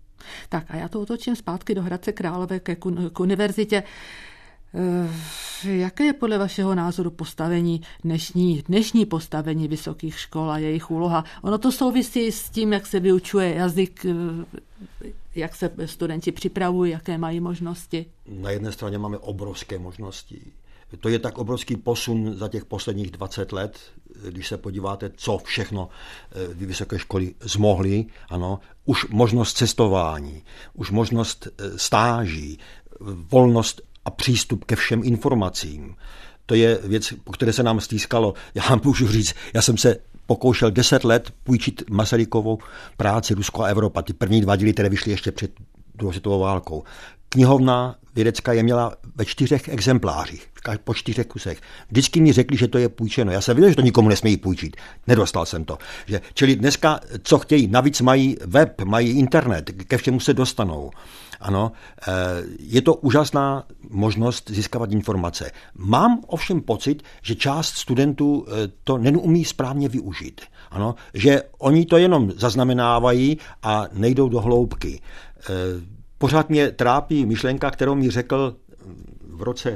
S1: Tak a já to otočím zpátky do Hradce Králové k, k univerzitě. Jaké je podle vašeho názoru postavení dnešní, dnešní postavení vysokých škol a jejich úloha? Ono to souvisí s tím, jak se vyučuje jazyk, jak se studenti připravují, jaké mají možnosti.
S2: Na jedné straně máme obrovské možnosti. To je tak obrovský posun za těch posledních dvacet let, když se podíváte, co všechno vysoké školy zmohly. Ano, už možnost cestování, už možnost stáží, volnost a přístup ke všem informacím. To je věc, po které se nám stýskalo. Já vám můžu říct, já jsem se pokoušel deset let půjčit Masarykovou práci Rusko a Evropa, ty první dva díly, které vyšly ještě před druhou světovou válkou. Knihovna vědecká je měla ve čtyřech exemplářích, po čtyřech kusech. Vždycky mi řekli, že to je půjčeno. Já jsem věděl, že to nikomu nesmějí půjčit. Nedostal jsem to. Že, čili dneska, co chtějí, navíc mají web, mají internet, ke všemu se dostanou. Ano, je to úžasná možnost získávat informace. Mám ovšem pocit, že část studentů to neumí správně využít. Ano, že oni to jenom zaznamenávají a nejdou do hloubky. Pořád mě trápí myšlenka, kterou mi řekl v roce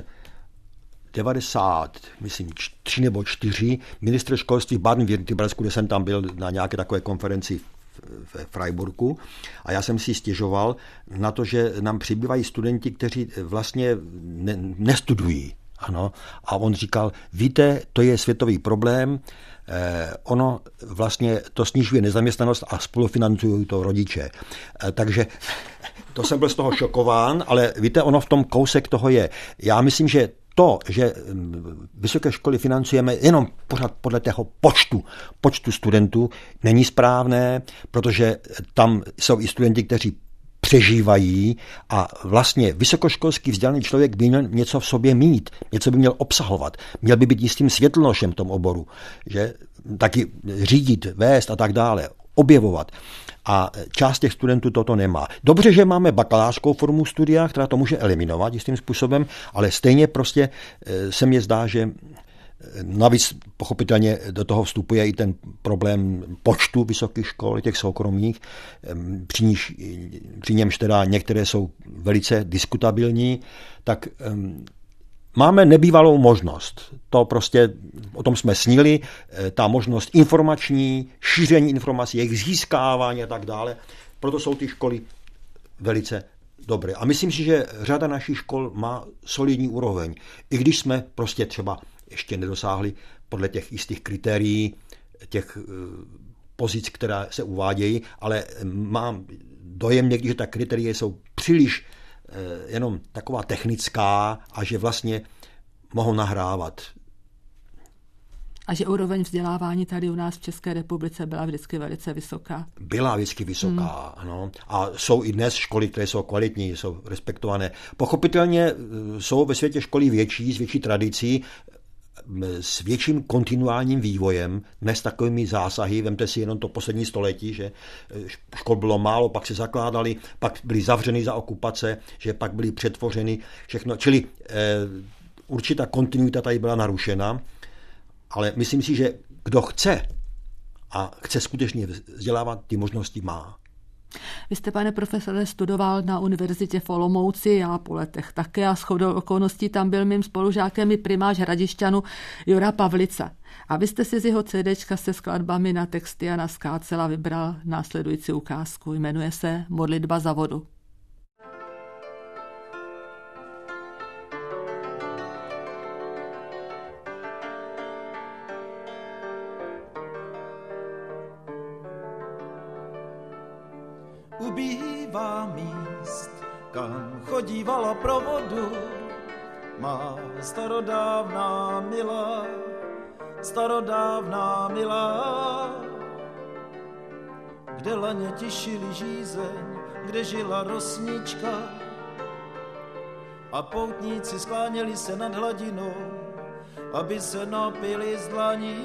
S2: devadesát, myslím, tři nebo čtyři, ministr školství v Baden-Württembersku, kde jsem tam byl na nějaké takové konferenci ve Freiburgu, a já jsem si stěžoval na to, že nám přibývají studenti, kteří vlastně ne, nestudují. Ano. A on říkal, víte, to je světový problém, eh, ono vlastně to snižuje nezaměstnanost a spolufinancují to rodiče. Eh, takže to jsem byl z toho šokován, ale víte, ono v tom kousek toho je. Já myslím, že to, že vysoké školy financujeme jenom pořád podle toho počtu, počtu studentů, není správné, protože tam jsou i studenti, kteří přežívají, a vlastně vysokoškolský vzdělaný člověk by měl něco v sobě mít, něco by měl obsahovat, měl by být jistým světlnošem v tom oboru, že taky řídit, vést a tak dále, objevovat. A část těch studentů toto nemá. Dobře, že máme bakalářskou formu studia, která to může eliminovat jistým způsobem, ale stejně prostě se mně zdá, že navíc pochopitelně do toho vstupuje i ten problém počtu vysokých škol, těch soukromých, při, níž, při němž teda některé jsou velice diskutabilní, tak máme nebývalou možnost. To prostě, o tom jsme snili, ta možnost informační, šíření informací, jejich získávání a tak dále. Proto jsou ty školy velice dobré. A myslím si, že řada našich škol má solidní úroveň. I když jsme prostě třeba ještě nedosáhli podle těch jistých kritérií, těch pozic, která se uvádějí, ale mám dojem někdy, že ta kritéria jsou příliš jenom taková technická a že vlastně mohou nahrávat.
S1: A že úroveň vzdělávání tady u nás v České republice byla vždycky velice vysoká.
S2: Byla vždycky vysoká, hmm. ano. A jsou i dnes školy, které jsou kvalitní, jsou respektované. Pochopitelně jsou ve světě školy větší, s větší tradicí, s větším kontinuálním vývojem, ne s takovými zásahy. Vemte si jenom to poslední století, že škol bylo málo, pak se zakládali, pak byly zavřeny za okupace, že pak byly přetvořeny všechno. Čili eh, určitá kontinuita tady byla narušena, ale myslím si, že kdo chce a chce skutečně vzdělávat, ty možnosti má.
S1: Vy jste, pane profesore, studoval na univerzitě v Olomouci, já po letech také, a shodou okolností tam byl mým spolužákem i primář Hradišťanu Jura Pavlica. A vy jste si z jeho CDčka se skladbami na texty Jana Skácela vybral následující ukázku. Jmenuje se Modlitba za vodu.
S6: Ubývá míst, kam chodívala pro vodu má starodávná milá, starodávná milá, kde laně tišili žízeň, kde žila rosnička a poutníci skláněli se nad hladinou, aby se napili z dlaní.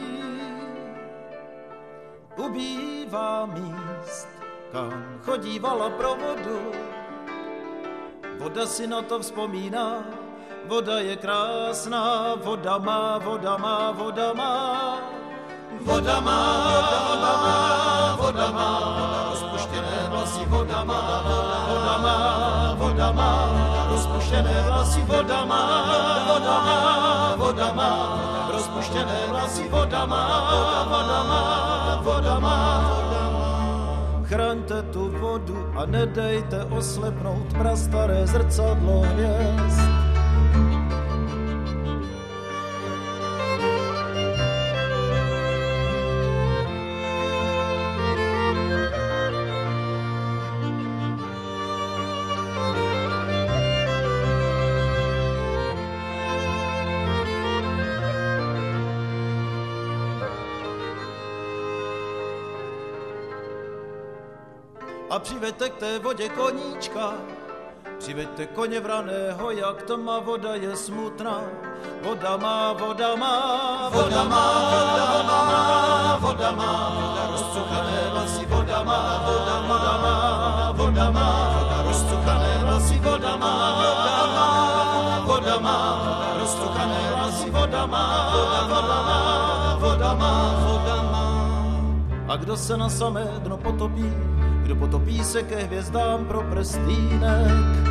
S6: Ubývá míst, kam chodívala pro vodu, voda si na to vzpomíná, voda je krásná, voda má, voda má, voda má, voda má, voda má, voda má, rozpuštěné vlasy, voda má, voda má, voda má, rozpuštěné vlasy, voda má, voda má, voda má, rozpuštěné vlasy, voda má, voda má, voda má. Chraňte tu vodu a nedejte oslepnout prastaré zrcadlo hvězd. A přiveďte k té vodě koníčka, přiveďte koně vraného, jak tma voda je smutná. Voda má, voda má, voda má, voda má, voda má, rozcuchané vlasy, voda má, voda má, voda má, rozcuchané vlasy, voda má, voda má, rozcuchané vlasy, voda má, voda má, voda má, voda má. A kdo se na samé dno potopí, kdo potopí se ke hvězdám pro prstýnek.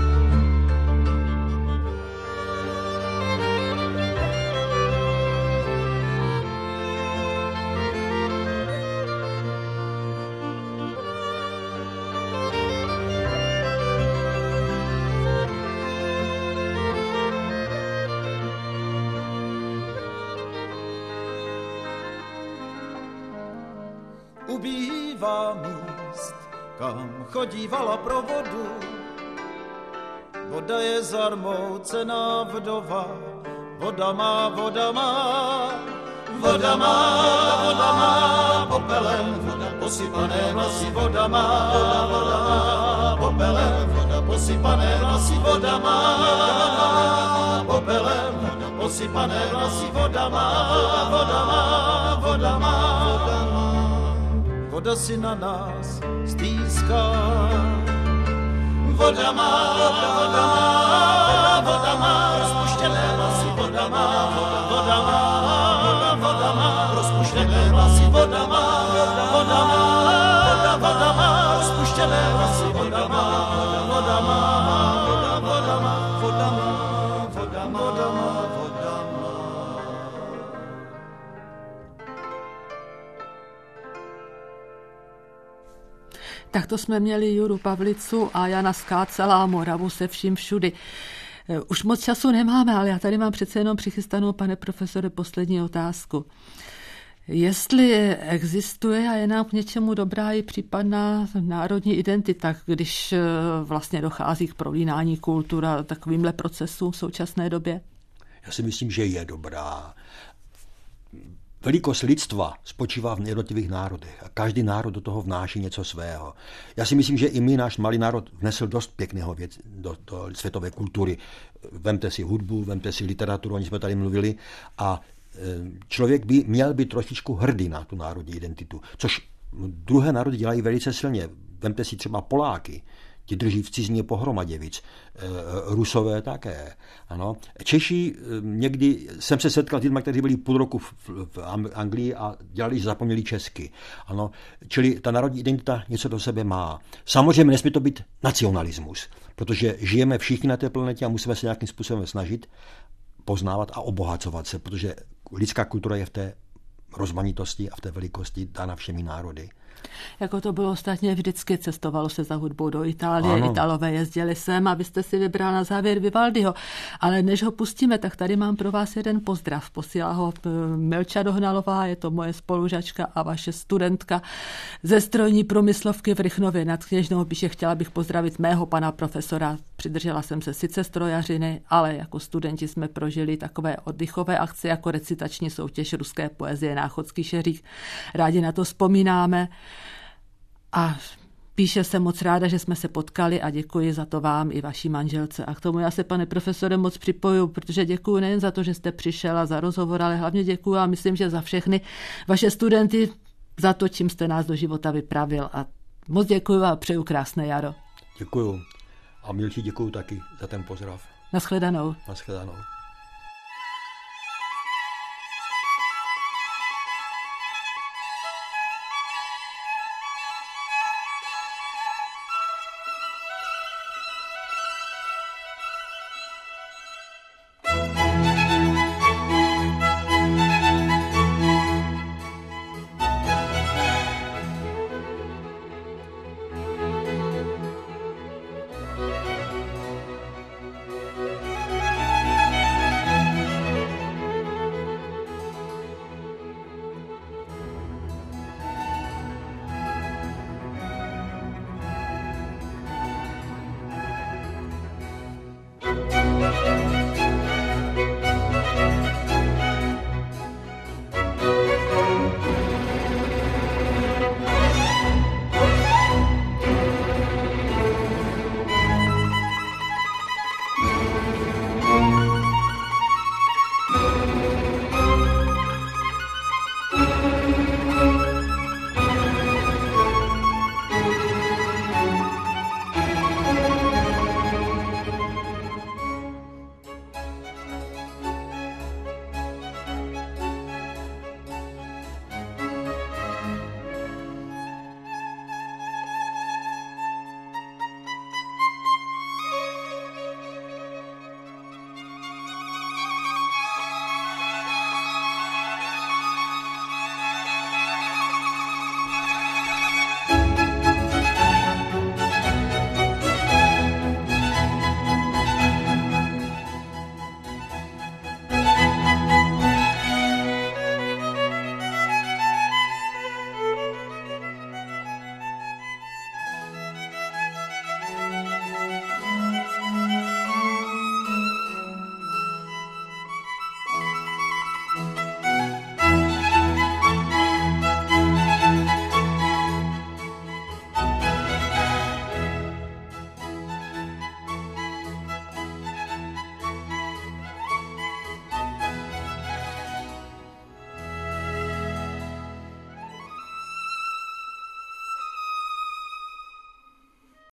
S6: Ubývá míst, kam chodívala pro vodu, voda je zarmoucená vdova, voda má, voda má, voda má, voda má, popelem, voda posypané vlasy, voda má, voda má, popelem, voda posypané vlasy, voda má, popelem, voda posypané vlasy, voda má, voda má, voda má, voda má. Voda si na nás stýská. Voda má, voda má, voda má, rozpuštěné vlasy, voda má, voda má, voda má, rozpuštěné vlasy, voda má, voda má, voda má, rozpuštěné vlasy, voda má, voda má, voda má, voda má, voda má, voda má, voda má.
S1: Tak to jsme měli Juru Pavlicu a Jana Skácela a Moravu se vším všudy. Už moc času nemáme, ale já tady mám přece jenom přichystanou, pane profesore, poslední otázku. Jestli existuje a je nám k něčemu dobrá i případná národní identita, když vlastně dochází k prolínání kultur a takovýmhle procesům v současné době?
S2: Já si myslím, že je dobrá. Velikost lidstva spočívá v jednotlivých národech a každý národ do toho vnáší něco svého. Já si myslím, že i my, náš malý národ, vnesl dost pěkného věc do, do světové kultury. Vemte si hudbu, vemte si literaturu, oni jsme tady mluvili, a člověk by měl být trošičku hrdý na tu národní identitu, což druhé národy dělají velice silně. Vemte si třeba Poláky, ti drží v cizině pohromadě víc. Rusové také. Ano. Češi, někdy jsem se setkal s lidmi, kteří byli půl roku v, v Anglii a dělali, že zapomněli česky. Ano. Čili ta národní identita něco do sebe má. Samozřejmě nesmí to být nacionalismus, protože žijeme všichni na té planetě a musíme se nějakým způsobem snažit poznávat a obohacovat se, protože lidská kultura je v té rozmanitosti a v té velikosti dána všemi národy.
S1: Jako to bylo ostatně vždycky, cestovalo se za hudbou do Itálie,
S2: ano.
S1: Italové jezdili sem, abyste si vybral na závěr Vivaldiho. Ale než ho pustíme, tak tady mám pro vás jeden pozdrav. Posílá ho Milča Dohnalová, je to moje spolužačka a vaše studentka ze strojní průmyslovky v Rychnově nad Kněžnou. Píše, chtěla bych pozdravit mého pana profesora. Přidržela jsem se sice strojařiny, ale jako studenti jsme prožili takové oddychové akce jako recitační soutěž ruské poezie Náchodský šeřík. Rádi na to vzpomínáme. A píše se moc ráda, že jsme se potkali a děkuji za to vám i vaší manželce. A k tomu já se, pane profesore, moc připoju, protože děkuji nejen za to, že jste přišel a za rozhovor, ale hlavně děkuji a myslím, že za všechny vaše studenty, za to, čím jste nás do života vypravil. A moc děkuji a přeju krásné jaro.
S2: Děkuji. A Milči děkuji taky za ten pozdrav.
S1: Naschledanou.
S2: Naschledanou.